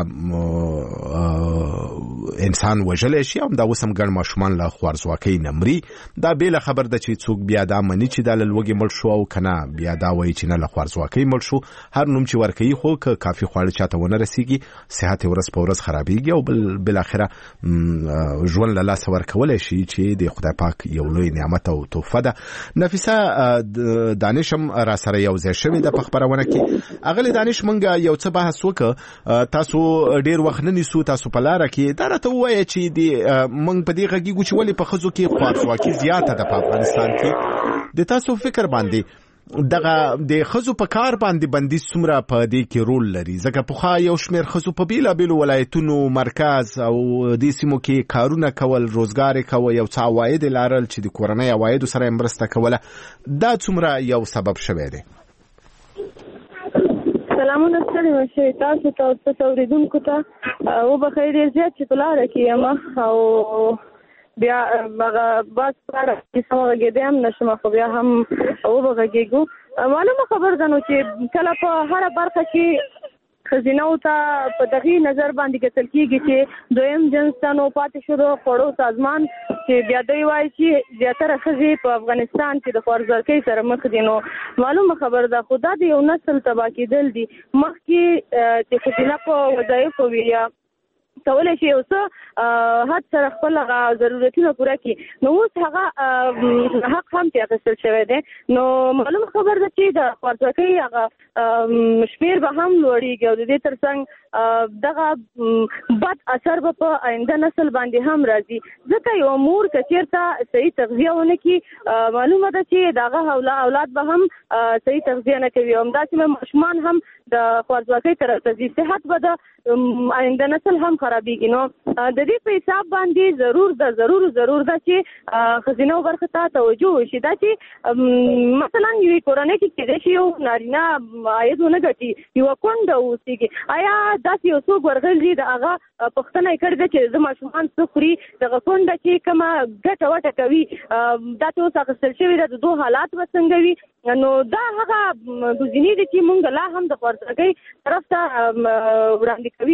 انسان وژلی شي. هم دا اوس هم ګڼ ماشومان له خوارزواکۍ نه مري. دا بېله خبر ده چې څوک بیا دا مني چې دا له لوږې مړ شو او که نه بیا دا وایي چې نه له خوارزواکۍ مړ شو. هر نوم چې ورکوي، خو که کافي خواړه چاته ونه رسیږي، صحت ورځ په ورځ خرابېږي او بالاخره ژوند له لاسه ورکولی شي چې د خدای پاک یو لوی نعمت او تحفه ده. نفیسه دانش هم را سره یو ځای شوې ده په خپرونه کې. اغلې دانش، موږ یو څه بحث وکړو، تاسو ډېر وخت نه نیسو، تاسو په لاره کې دا راته ووایه چې موږ په دې غږیږو چې ولې په ښځو کې خوارزواکي زیاته ده په افغانستان کې. د تاسو فکر باندې دغه د ښځو په کار باندې بندیز څومره په دې کې رول لري؟ ځکه پخوا یو شمېر ښځو په بېلابېلو ولایتونو، مرکز او دې سیمو کې کارونه کول، روزګار یې کوه، یو څه عواید یې لرل چې د کورنۍ عوایدو سره یې مرسته کوله. دا څومره یو سبب شوی دی؟ سلامونه ستړي مشئ تاسو ته او تاسو اورېدونکو ته. وبخښئ ډېر زیات چې په لاره کې یم او بیا هغه بس پاره چې سم غږېدی هم نشم، خو بیا هم وبغږېږو. معلومه خبر ده نو چې کله په هره برخه کې ښځینهو ته په دغې نظر باندې کتل کېږي چې دویم جنس ته نو پاتې شو د خوړو سازمان، چې بیا دوی وایي چې زیاتره ښځې په افغانستان کې د خوارزواکۍ سره مخ دي. نو معلومه خبر ده، خو دا د یو نسل تباه کېدل دي. مخکې چې ښځینه په وظایفو وي یا کولی شي یو څه حد سره خپل ضرورتونه پوره کړي، نو اوس هغه حق هم چې اخیستل شوی دی. نو معلومه خبر ده چې د خوارزواکۍ هغه شمېر به هم لوړېږي او د دې تر څنګ دغه بد اثر به په آینده نسل باندې هم راځي. ځکه یو مور که چېرته صحیح تغذیه ونه کړي، معلومه ده چې د هغه اولاد به هم صحیح تغذیه نه کوي او همداسې ماشومان هم د خوارزواکۍ طرف ته ځي، صحت به د آینده نسل هم خرابېږي. نو د دې په حساب باندې ضرور ده چې ښځینهو برخې ته توجه وشي. دا چې مثلا یوې کورنۍ کې کېدای شي یو نارینه عاید ونه ګټي، یوه کونډه اوسېږي، آیا داسې یو څوک ورغلی د هغه پوښتنه یې کړې ده چې زه ماشومان څه خوري، دغه کونډه چې کومه ګټه وټه کوي دا چې اوس اخیستل شوې ده، د دوه حالات به څنګه وي؟ نو دا هغه ګزینې دي چې مونږ لا هم د خوارزواکۍ طرف ته وړاندې کوي او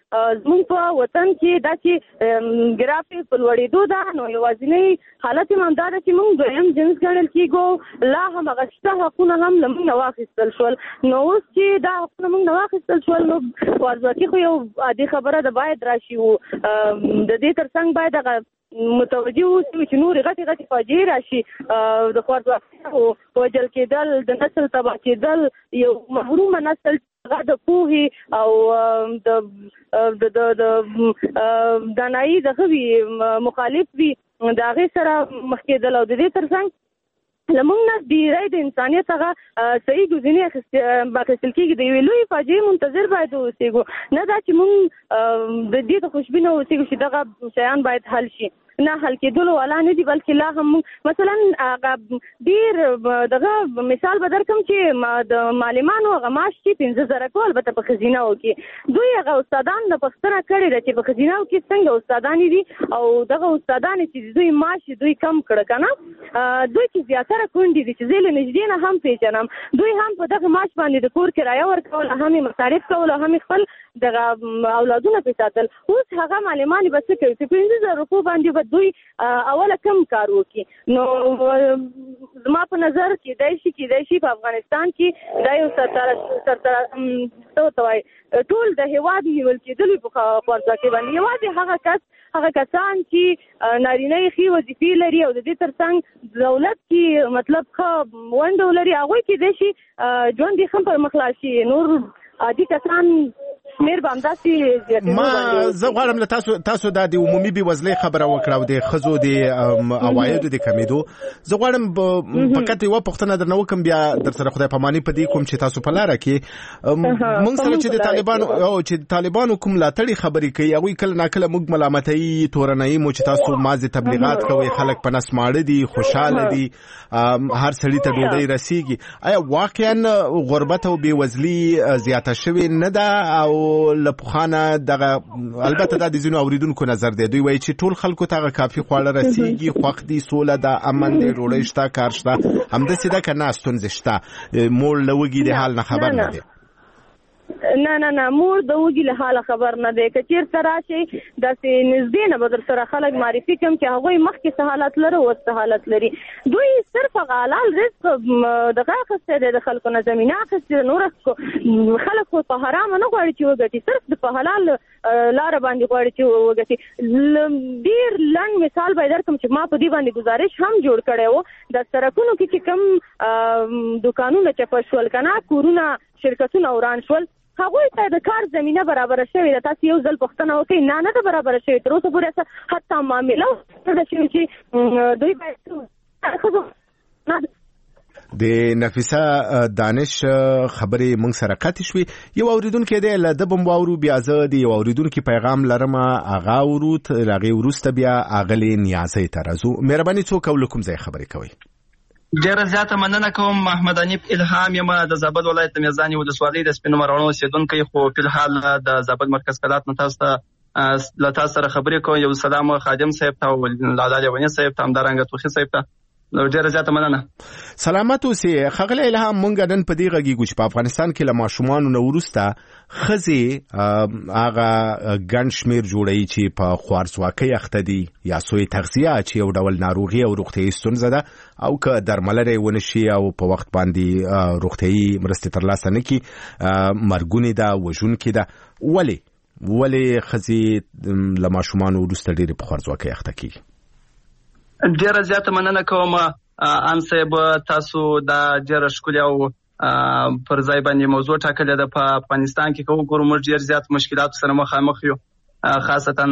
زموږ په وطن کې دا چې ګرافي په لوړېدو ده نو یوازینی حالت هم دا ده چې موږ دویم جنس ګڼل کېږو لا هم هغه شته حقونه هم له موږ نه واخیستل شول نو اوس چې دا حقونه موږ نه واخیستل شول نو خوارځواکي خو یو عادي خبره ده باید راشي و د دې ترڅنګ باید هغه متوجه اوسو چې نور غټي فاجعې راشي د خوارځواکۍ وژل کېدل د نسل تباه کېدل یو محرومه نسل د پوهې او د دانایي دغه وي مخالف وي د هغې سره مخ کېدل او د دې ترڅنګ لمونږ نه ډیری د انسانیت هغه صحیح ګزینې اخیستل کېږي د یوې لویې فاجعې منتظر باید اوسېږو نه دا چې مونږ د دې ته خوشبینه اوسېږو چې دغه شیان باید حل شي نه حل کېدلو والا نه دي بلکې لا هم مثلا هغه ډېر دغه مثال به درکړم چې د معلمانو هغه معاش چې 15,000 کو البته په ښځینهو کې دوی هغه استادان د پوښتنه کړې ده چې په ښځینهو کې څنګه استادانې دي او دغه استادانې چې دوی معاش دوی کم کړه که نه دوی چې زیاتره کونډې دي چې زه له نږدې نه هم پېژنم دوی هم په دغه معاش باندې د کور کرایه ورکول هم یې مصارف کول او هم یې خپل دغه اولادونه پې ساتل اوس هغه معلمانې به څه کوي چې 15,000 روپو باندې دوی اوله کم کار وکړي نو زما په نظر کېدای شي په افغانستان کې دا یو سرتوای ټول د هیواد نیول کېدلې په خوارځواکۍ باندې یوازې هغه کسان چې نارینه یې ښې وظیفې لري او د دې ترڅنګ دولت کې مطلب ښه ونډه ولري هغوی کېدای شي ژوند یې ښه پر مخ لاړ شي نور عادي کسان شمیر به همداسې ما زه غواړم له تاسو دا د عمومي بېوزلۍ خبره وکړه او د ښځو د عوایدو د کمېدو زه غواړم فقط یوه پوښتنه درنه وکړم بیا در سره خدای پاماني په دې کوم چې تاسو په لاره کې موږ سره چې د طالبانو کوم ملاتړي خبرې کوي هغوی کله ناکله موږ ملامتوي تورنوي مو چې تاسو مازې تبلیغات کوئ خلک په نس ماړه دي خوشحاله دي هر سړي ته ډوډۍ رسیږي آیا واقعا غربت او بېوزلي زیاته شوې نه ده او لپخانه دغه البته دا د ځینو اوریدونکو نظر دی دوی وایي چې ټول خلکو ته کافي خواړه رسیږي خوښ دي سوله ده امن دی ډوډۍ شته کار شته همداسې ده که نه ستونزې شته مور له وږي د حال نه خبر نه دی نه مور د وږي له حاله خبر نه دی که چېرته راشي داسې نږدې نه به در سره خلک معرفي کړم چې هغوی مخکې څه حالت لري اوس څه حالت لري دوی صرف هغه حلال رزق دغه اخیستی دی د خلکو نه زمینه اخیستې ده نور خلک خو په حرامه نه غواړي چې وګټي صرف د په حلال لاره باندې غواړي چې وګټي ډېر لنډ مثال به یې درکړم چې ما په دې باندې ګزارش هم جوړ کړی و د سړکونو کې چې کوم دوکانونه چپه شول که نه کورونه شرکتونه وران شول هغوی ته د کار زمینه برابره شوې ده تاسو یو ځل پوښتنه وکړئ نه ده برابره شوې تر اوسه پورې حتی معامله ده شوې چې دوی باید د نفیسه دانش خبرې موږ سره قطع شوې یو اوریدونکی دی له ده به م واورو بیا زه د یو اوریدونکي پیغام لرم هغه اورو تر هغې وروسته بیا اغلې نیازۍ ته راځو مهرباني څوک او له کوم ځای خبرې کوئ ډیره زیاته مننه کوم محمد حنیف الهام یم د زابل ولایت د میزانې ولسوالۍ د سپینو مروړو اوسېدونکی خو فلحال د زابل مرکز کلات نه تاسو سره خبرې کوم یو سلام خادم صاحب ته او لاله لیونی صاحب ته همدارنګه توخي صاحب ته ډیره زیاته مننه سلامت اوسې ښاغلی الهام موږ نن په دې غږیږو چې په افغانستان کې له ماشومانو نه وروسته ښځې هغه ګڼ شمېر جوړوي چې په خوارځواکۍ اخته دي یا سوی تغذیه چې یو ډول ناروغي او روغتیایي ستونزه ده او که درملنه ونه شي او په وخت باندې روغتیایي مرستې ترلاسه نه کړي مرګونې ده وژونکې ده ولې ښځې له ماشومانو وروسته ډېرې په خوارځواکۍ اخته کېږي ډیره زیاته مننه کوم ان صاحب تاسو دا ډیره ښکلې او پر ځای باندې موضوع ټاکلې ده په افغانستان کې کوم ګورو موږ ډیر زیات مشکلات سره مخامخ یو خاصتا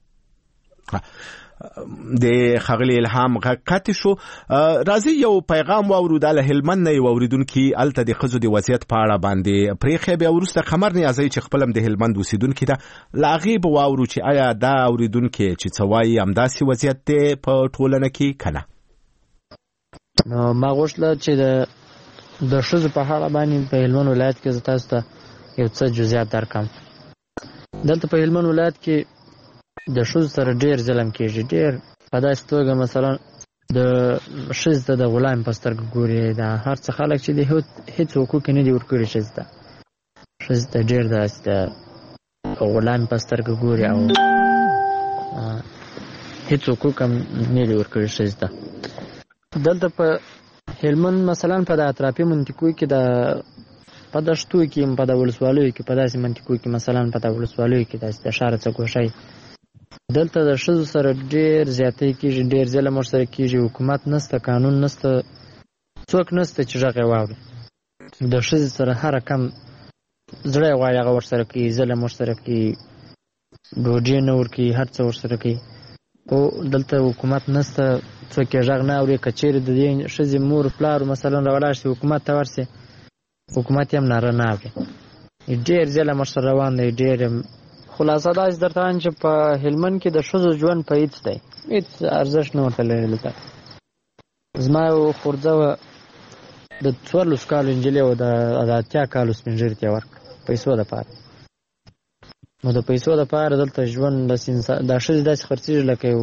د ښاغلي الهام قطع شو راځي یو پیغام واورو د هلمند نه یو اوریدونکي الته د ښځو د وضعیت په اړه باندې پرېښی بیا وروسته قمر نیازۍ چې خپل هم د هلمند اوسېدونکي ده له هغې به واورو چې آیا دا اوریدونکي چې څه وایي همداسې وضعیت دی په ټولنه کې که نه ما غوښتله چې د ښځو په اړه باندې په هلمند ولایت کې زه تاسو ته یو څه جزئیات درکړم دلته په هلمند ولایت کې د ښځو سره ډېر ظلم کېږي ډېر په داسې توګه مثلا د ښځې ته د غلام په سترګه ګوري دا هر څه خلک چې د هېڅ حقوق نه دي ورکړي ښځې ته ډېر داسې غلام پسترګ ګوري او هیڅ حقوق هم نه لري ورکړي ښځې ته. دلته په هلمند مثلا په د اطرافي منطقو کې د په دشتو کې په د ولسوالیو کې په داسې منطقو کې مثلا په د ولسوالیو کې داسې د ښار څخه کوشي دلته د ښځو سره ډېر زیاتې کېږي، ډېر ظلم ورسره کېږي. حکومت نشته، قانون نشته، څوک نشته چې غږ یې واوري. د ښځې سره هر کم زړه یې غواړي هغه ورسره کوي، ظلم ورسره کوي، ډوډۍ نه ورکوي، هر څه ورسره کوي. خو دلته حکومت نشته، څوک یې غږ نه اوري. که چېرې د دې ښځې مور پلار مثلا راولاړ شي حکومت ته ورسي، حکومت یې هم ناره نه اوري. ډېر ظلم ورسره روان دی. ډېر خلاصه داسې درته وایم چې په هلمند کې د ښځو ژوند په هېڅ دی، هېڅ ارزښت نه ورته لري. دلته زما یو خورځه وه د 14 کالو نجلۍ وه، د 80 کالو سپین ږیري ته یې ورکړه پیسو دپاره. نو د پیسو دپاره دلته ژوند دا ښځې داسې خرڅېږي لکه یو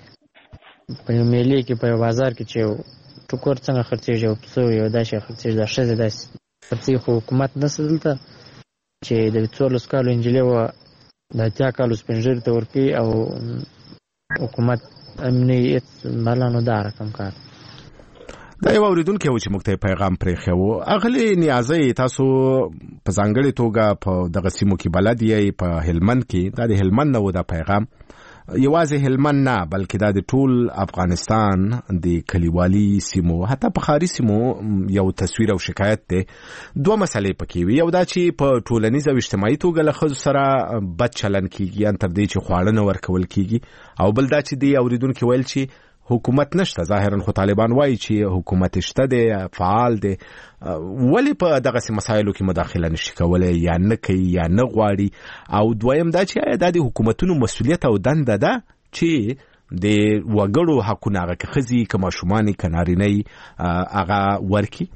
په یو میلې کې په یو بازار کې چې یو ټوکر څنګه خرڅېږي، یو پسه یو داسې خرڅېږي. دا ښځې داسې خرڅېږي. خو حکومت نشته دلته چې د 14 کالو نجلۍ وه د 80 کالو سپین ږیري ته ورکوي او حکومت امني هېڅ بله نو دا رقم کار. دا یو اورېدونکی و چې موږ ته یې پیغام پرېښی و. اغلې نیازۍ، تاسو په ځانګړې توګه په دغه سیمو کې بلد یې، په هلمند کې. دا د هلمند نه و دا پیغام، یوازې هلمند نه بلکې دا د ټول افغانستان د کلیوالي سیمو حتی په ښاري سیمو یو تصویر او شکایت دی. دوه مسلې پکې وي. یو دا چې په ټولنیز او اجتماعي توګه له ښځو سره بد چلن کیږي، ان تر دې چې خواړه نه ورکول کیږي. او بل دا چې دی اورېدونکي ویل چې حکومت نشته. ظاهرا خو طالبان وایي چې حکومت شته دی، فعال دی، ولې په دغسې مسایلو کې مداخله نشي کولی، یا نه کوي یا نه غواړي. او دویم دا چې آیا دا د حکومتونو مسؤلیت او دنده ده چې د وګړو حقونه هغه که ښځې که ماشومان که نارینه هغه ورکړي.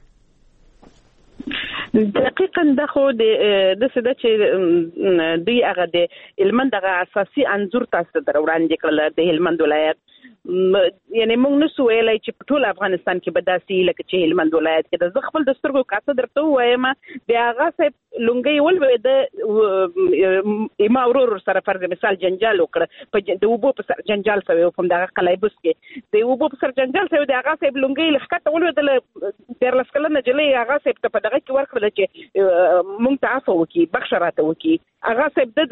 دقیقاً دا خو داسې ده چې دوی هغه د هلمند هغه اساسي انځور تاسو ته در وړاندې کړل د هلمند ولایت. یعنې موږ نسو ویلی چې په ټول افغانستان کې به داسې لکه چې هلمند ولایت کې ده. زه خپل د سترګو کاسه درته ووایم، د هغه صاحب لونګۍ ولوېده، ما ورور سره فرض مثال جنجال وکړه، د اوبو په سر جنجال شوی و په همدغه قلیبوس کې، د اوبو په سر جنجال شوی. د هغه صاحب لونګۍ له ښکته ولوېدله، 14 کلنه نجلۍ هغه صاحب ته په دغه کې ورکړله چې موږ ته عفو وکړي، بخښه راته وکړي. هغه صاحب د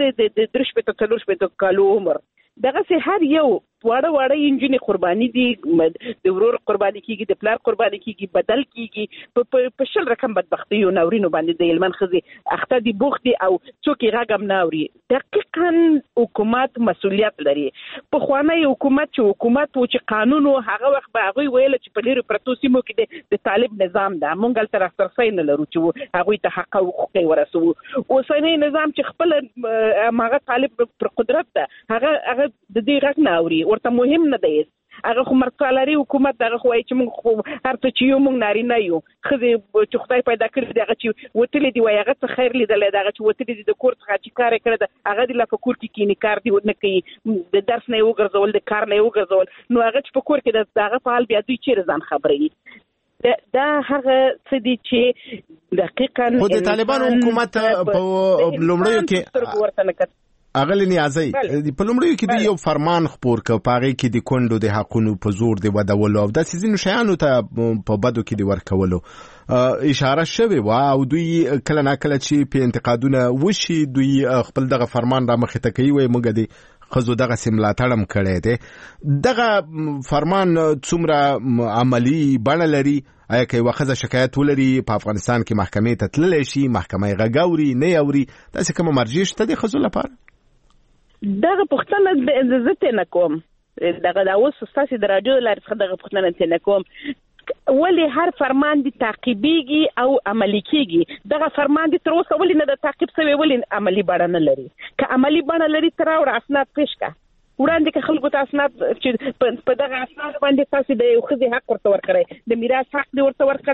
3-4 کالو عمر. دغسې هر یو واړه واړه نجونې قرباني دي، د ورور قرباني کېږي، د پلار قرباني کېږي، بدل کېږي. په 20 رقم بدبختیو ناورینو باندې د هلمند ښځې اخته دي، بوخت دي او څوک یې غږ هم نه اوري. دقیقاً حکومت مسؤلیت لري. پخوانی حکومت چې حکومت و چې قانون و، هغه وخت به هغوی ویله چې په لرې پرتو سیمو کې د طالب نظام ده، موږ هلته راسرسی نه لرو چې هغوی ته حق او حقوق یې ورسوو. اوسنی نظام چې خپله هماغه طالب پر قدرت ده، هغه د دې غږ نه اوري، ورته مهم نه دی. هغه خو مرڅالري حکومت دغه خو وایي چې موږ خو هر څه چې یو موږ نارینه یو، ښځې چې خدای پیدا کړي دي هغه چې وتلي دي وایي هغه څه خیر لیدلی دی، هغه چې وتلي دي د کور څخه چې کار یې کړی ده هغه دې لا په کور کې کیني، کار دې نه کوي، د درس نه یې وګرځول، د کار نه یې وګرځول. نو هغه چې په کور کې د هغه په حال بیا دوی چېرې ځان خبروي؟ دا هغه څه دي چې دقیقاً خو د طالبانو حکومت په لومړیو کې اغلی نیازی په لومړیو کې د یو فرمان خپور ک پاغي کې د کندو د حقونو په زور دی ودولو او د سيزینو شیانو ته په بدو کې دی ورکولو اشاره شوی و او دوی کله نا کله چې په انتقادونه وشي دوی خپل دغه فرمان را مخې ته کوي وي موږ دی خزو دغه سملاتړم کړي دي دغه فرمان څومره عملی بڼه لري آیا که وخزه شکایت ولري په افغانستان کې محکمې ته تللی شي محکمه غاوري نه اوري تاسو کوم مرجع شته د خزو لپاره دغه پښتنه د زته نه کوم دغه د اوس تاسو د رادیو لارې څخه دغه پښتنه نه کوم ولی هر فرمان دي تعقیبيږي او عملي کیږي دغه فرمان دي تر اوسه ولی نه د تعقیب سوی ولی عملي بڼه نه لري که عملي بڼه لري تر اور اسناد پیش کا وړاندې که خلکو ته اسناد چې په دغه اسناد باندې تاسو د یو خزي حق ورته ورکړی د میراث حق دی ورته ورکړی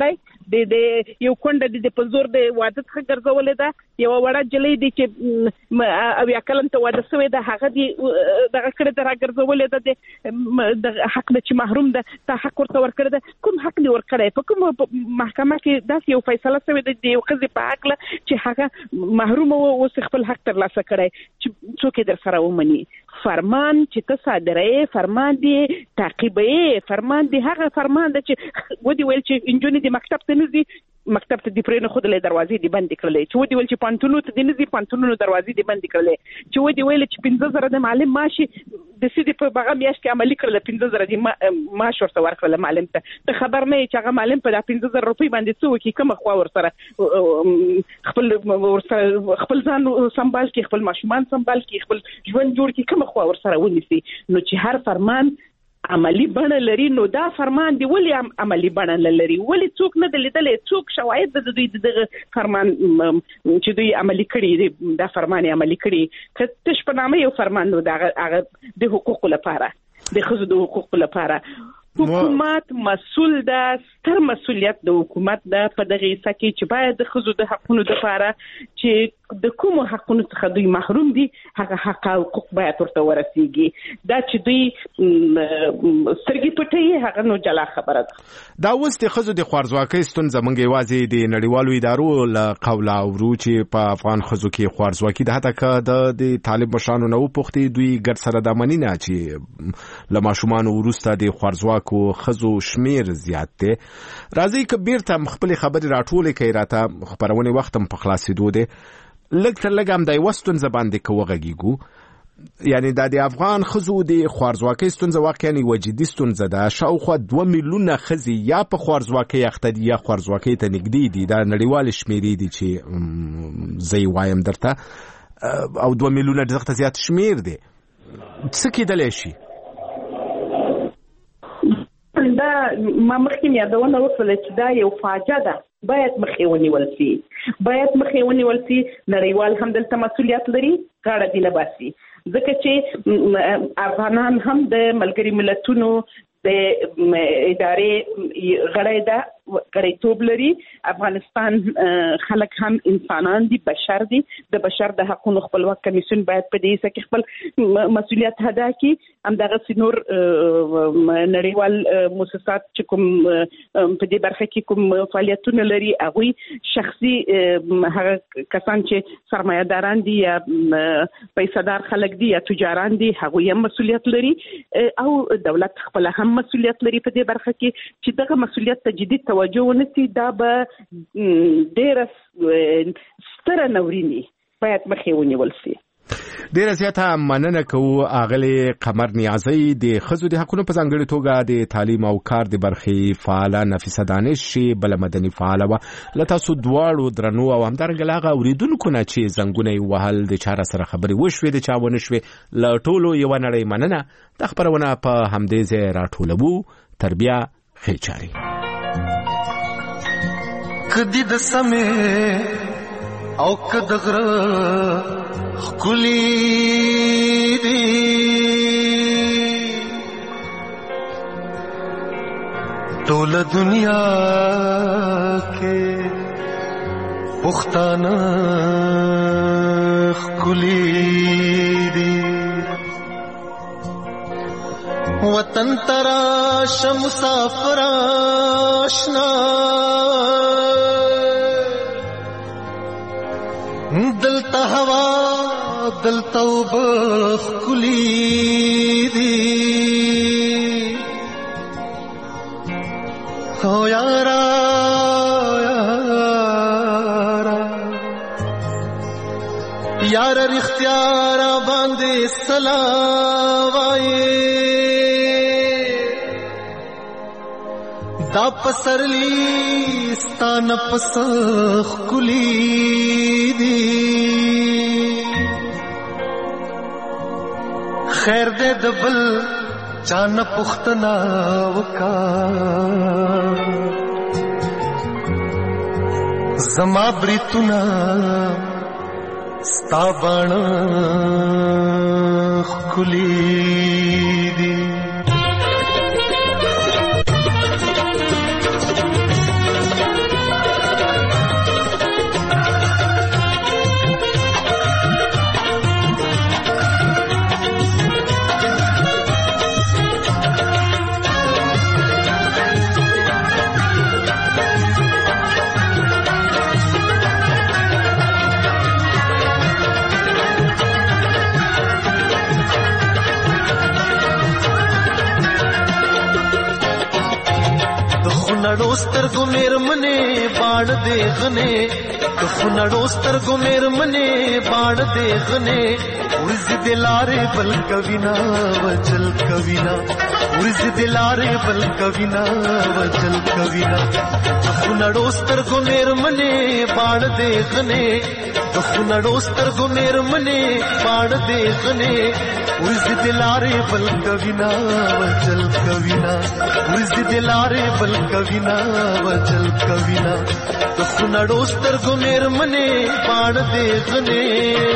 د یو کونډه د په زور د واده څخه ګرځولې ده. یو وړه جلۍ دی چې اویا کلن ته واده شوې ده هغه دی دغه کړه د راګرځولې ده د حق نه چې محروم ده ته حق ورته ورکړی ده. کوم حق دی ورکړی په کوم محکمه کې داسې یو فیصله شوې ده د یو ښځې په حق چې هغه محروم اوس خپل حق ترلاسه کړی چې څوک در سره ومني. فرمان چې ته صادروي فرمان دی تعقیبوي فرمان دی هغه فرمان ده چې ودی ویل چې انجونې د مکتب ته نه ځي مکتب ته د پرېنه خودلې دروازې دی بند کړلې چې ودی ویل چې پانتونو ته د نه ځي پانتونو دروازې دی بند کړلې چې ودی ویل چې 15000 د معلم ماشي د سیدي په بغه میاشت کې عملی کړل 15000 د معاش ورته ورکړل معلم ته خبر نه چې هغه معلم په 15000 روپۍ باندې څو کې کوم خوا ورسره خپل ځان سنبال کې خپل ماشومان سنبال کې خپل ژوند جوړ کې کوم خوا ورسره ونیسي. نو چې هر فرمان عملی بڼه لري نو دا فرمان دی ولی عملی بڼه لري ولی څوک نه دلیدلې څوک شواهد د دوی دغه فرمان چې دوی عملی کړی دا فرمان عملی کړی کته په نامه یو فرمان نو دا د حقوقو لپاره د ښځو د حقوقو لپاره حکومت مسؤل ده. ستر مسؤلیت د حکومت ده په دغه څه کې چې باید د ښځو د حقونو لپاره چې د کوم حقونو څخه دوی محروم دي هغه حق او حقوق باید ورته ورسیږي. دا چې دوی سترګې پټوي هغه نو جلا خبره ده. دا اوس د ښځو د خوارځواکۍ ستونزه موږ یوازې د نړیوالو ادارو له قوله اورو چې په افغان ښځو کې خوارځواکي ده حتی که د طالب مشرانو نه وپوښتي دوی ګډ سره دا مني نه چې له ماشومانو وروسته د خوارځواکو ښځو شمیر زیات دی. راځئ که بیرته خپلې خبرې راټولې کړئ راته خپرونې وخت هم په خلاصېدو دی لږ تر لږه هم د یوه ستونزه باندې که وغږیږو یعنی دا د افغان ښځو د خوارځواکۍ ستونزه واقعا یوه جدي ستونزه ده. شاوخوا 2 میلیونه ښځې یا په خوارځواکۍ اخته دي یا خوارځواکۍ ته نږدې دي. دا نړیوالې شمیرې دي چې زه یې وایم درته او 2 میلیونه ډېر زیات شمیر دی. څه کېدلی شي؟ دا ما مخکې یادونه وکړه چې دا یو فاجعه ده باید مخې ونیول شي نړیوال هم دلته مسؤلیت لري غاړه دی نه باسي ځکه چې افغانان هم د ملګري ملتونو د ادارې غړیتوب لري. افغانستان خلک هم انسانان دي بشر دي د بشر د حقوقو خپلواک کمیسیون باید په دې کې خپل مسؤلیت ادا کړي. همدغه نور نړیوال مؤسسات چې کوم په دې برخه کې کوم فعالیتونه لري هغوی شخصي هغه کسان چې سرمایه‌داران دي یا پیسه‌دار خلک دي یا تجاران دي هغوی هم مسؤلیت لري او دولت خپل هم مسؤلیت لري په دې برخه کې چې دغه مسؤلیت ته جدي توجه ونیسي. دا به ډېره ستره نوریني باید مخې ونیول شي. ډیره زیاته مننه کوو اغلې قمر نیازی د ښځو د حقونو په ځانګړې توګه د تعلیم او کار د برخې فعاله نفیسه دانش بل مدني فعاله وه. له تاسو دواړو درنو او همدارنګه له هغه اورېدونکو نه چې زنګونه یې وهل د چا سره خبرې وشوې د چا ونه شوې له ټولو یوه نړۍ مننه. دا خپرونه په همدې ځای راټولوو. تر بیا ښې چارې. کدی د سمې او کد غره خلی دی ټول دنیا کې پښتانه خلی دی وطن تراش مسافر آشنا دلتا ہوا دلتا وبخ کلی دی ہو یارا یارا یار اختیارا باندې سلاوائے دا پسرلی ستان پسخ کلی دی خیر دے دبل چان پختنا وکا زما بریتنا ستابان کلی دی سترګو مېرمنې باڼ دې غنې د خونړو سترګو مېرمنې باڼ دې غنې ورځې د لارې بل کوینا وجل کوینا ورځې د لارې بل کوینا وجل کوینا د خونړو سترګو مېرمنې باڼ دې غنې د خونړو سترګو مېرمنې باڼ دې غنې ورځې د لارې بل کوینا وجل کوینا ورځې د لارې بل کوینا وجل کوینا د خونړو سترګو مېرمنې باڼ دې غنې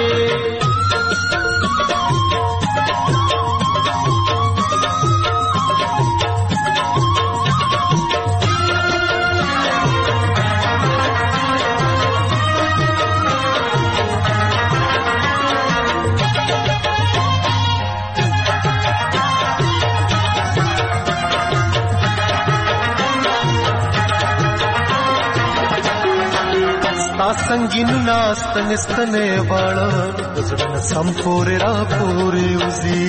संगीन नास्तन स्तने वाला गुजरन संपोरे रा पोरे उजी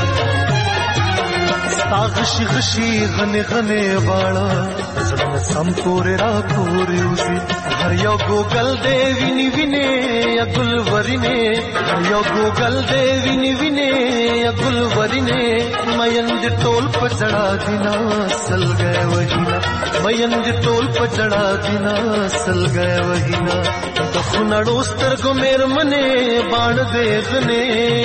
गशी गशी गने गने वाला गुजरन संपोरे रा पोरे उजी हर यो गोगल देवी नि विने या गुलवरिने हर यो गोगल देवी नि विने या गुलवरिने मयंद टोल पर चढ़ा दिना सल गए वहीना मयंद टोल पर चढ़ा दिना सल गए वहीना د خونړو سترګو مېرمنې باڼ دې غنې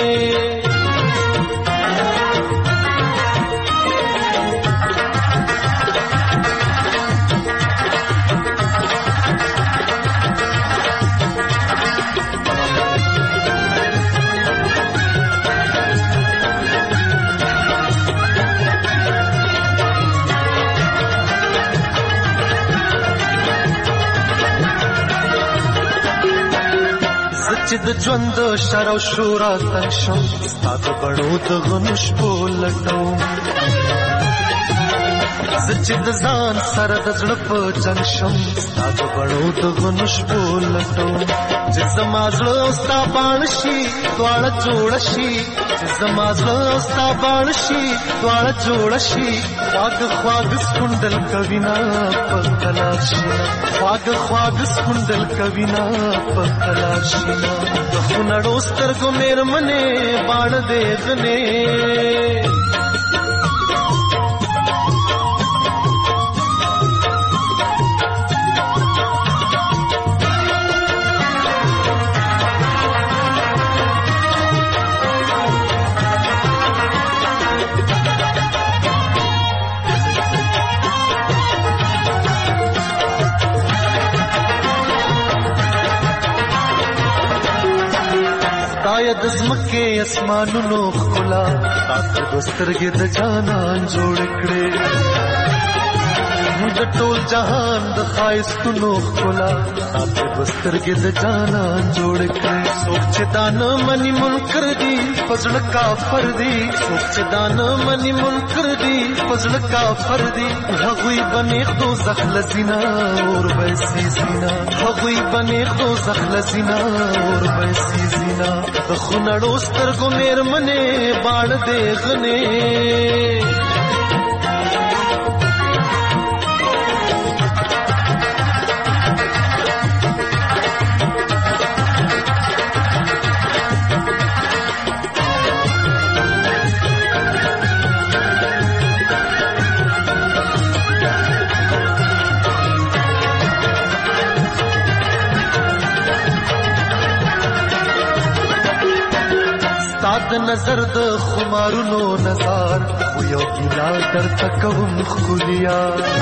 چې د ژوند شرو شورا تنشم ستا د بڼو د غنو شپو لټوم زه چې د ځان سره د زړه په جنګ شم ستا د بڼو د غنو شپو لټوم چې زما زړه او ستا باڼ شي دواړه جوړ شي چې زما زړه او ستا باڼ شي دواړه جوړ شي خواږه خواږه سکونډل کوینا په کلار شي خواږه خواږه سکونډل کوینا په کلار شي د خونړو سترګو مېرمنې باڼ دې غنې د زمکه اسمانونو خلا تاسو د سترګې د جانان جوړ کړې د ټول جهان د خایستونو خلا تاسو د سترګې د جانان جوړ کړې سوچ دان منی منکر دی فضل کافر دی سوچ دان منی منکر دی فضل کافر دی هغوی بنې خو زخل زینا اور ویسی زینا هغوی بنې خو زخل زینا اور ویسی زینا د خونړو سترګو مېرمنې باڼ دې غنې د نظر د خمارونو نظر و یو ګیلا درته کوم ښکلیا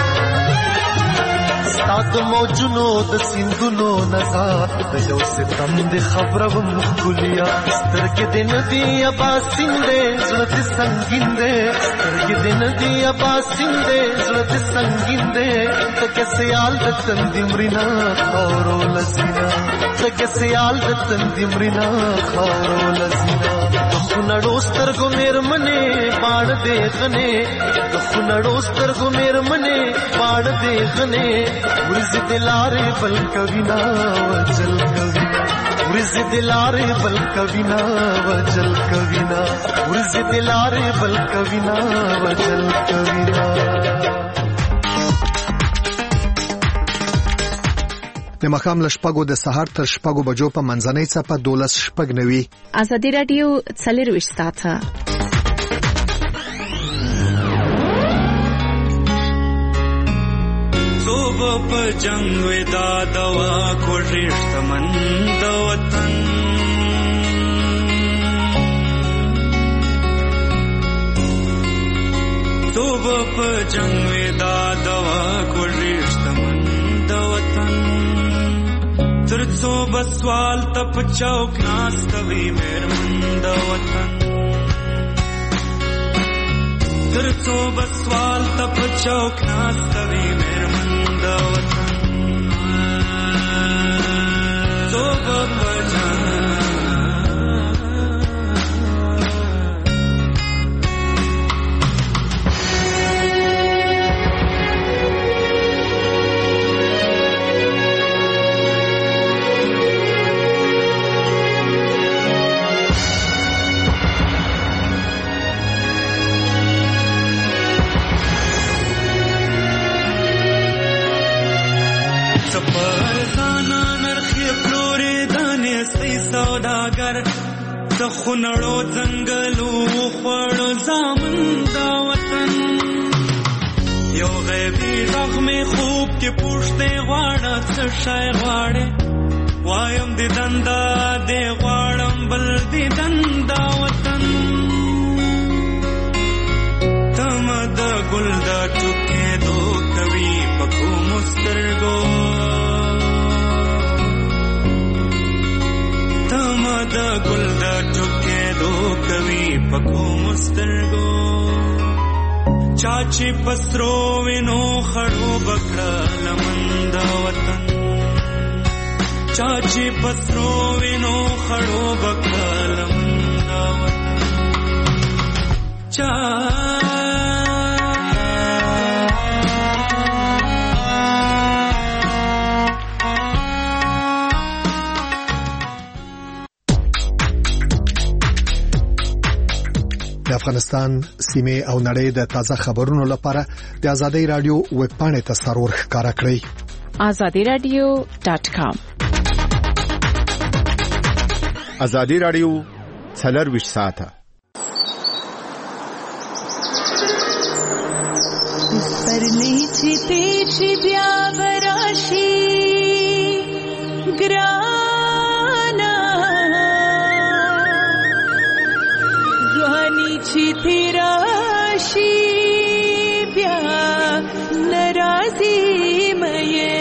ستا د موجونو د سیندونو نظر د یو ستم د خبرهم ښکلیا سترګې دې نه دي اباسین دې زړه دې سنګین دې سترګې دې نه دي اباسین دې زړه دې سنګین دې ته کې سیال د تندې مرینا خاورو لسینا ته کې سیال د تندې مرینا خاورو لسینا خونړو سترګو مېرمنې باڼ دې غنې د خونړو سترګو مېرمنې باڼ دې غنې ورځې د لارې بل کوینا وجل کوینا ورځې د لارې بل کوینا وجل کوینا ورځې د لارې بل کوینا وجل کوینا د ماښام له 6 د سهار تر 6 بجو په منځنۍ څپه 12:09. ازادي رادیو 24 ساعته صوب په جنگ ودا دوا کوشش تمند وطن صوب په جنگ ودا دوا کوشش تمند وطن تر صوب سوال تپ چوک ناستوي مېرمن د وطن تر صوب سوال تپ چوک ناستوي مېرمن د وطن صوب په خونړو ځنګلو خوړو زامن دا وطن یو غیبی زخمی خوب کې پوښتې غواړه څه شی غواړې وایم د دندا دې غواړم بل د دندا وطن تم د ګل د ټوکې دو کوي په کوم سترګو تم د ګل د ټوکې دو کوي پکو مسترګو چاچی پسرو وینو خړو بکړه لمن د وطن چاچی پسرو وینو خړو بکړه لمن د وطن چا د افغانستان سیمه او نړۍ د تازه خبرونو لپاره د ازادي رادیو ویب پاڼې ته سرور ښکارا کړئ azadiradio.com. ازادي رادیو 24 ساعته سپرلی چې پیچی بیا براشي ګرانا ځواني چې تیراشي بیا ناراضي مې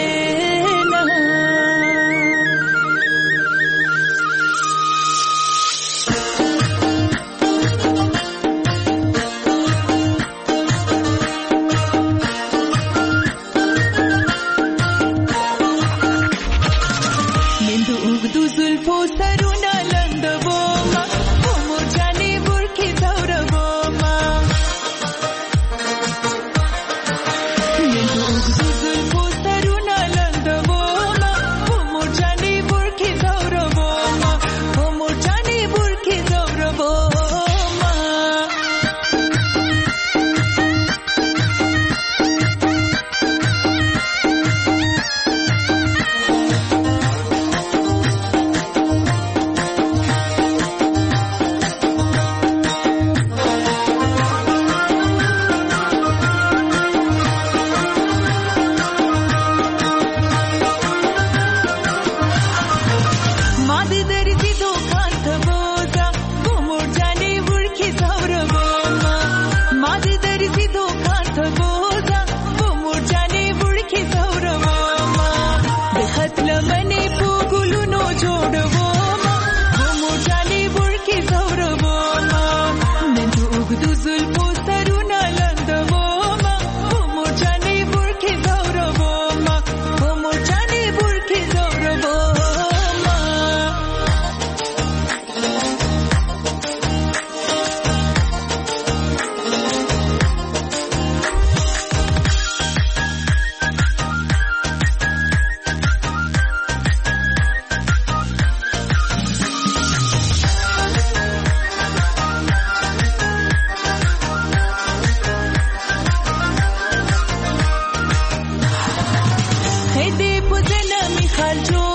خال جو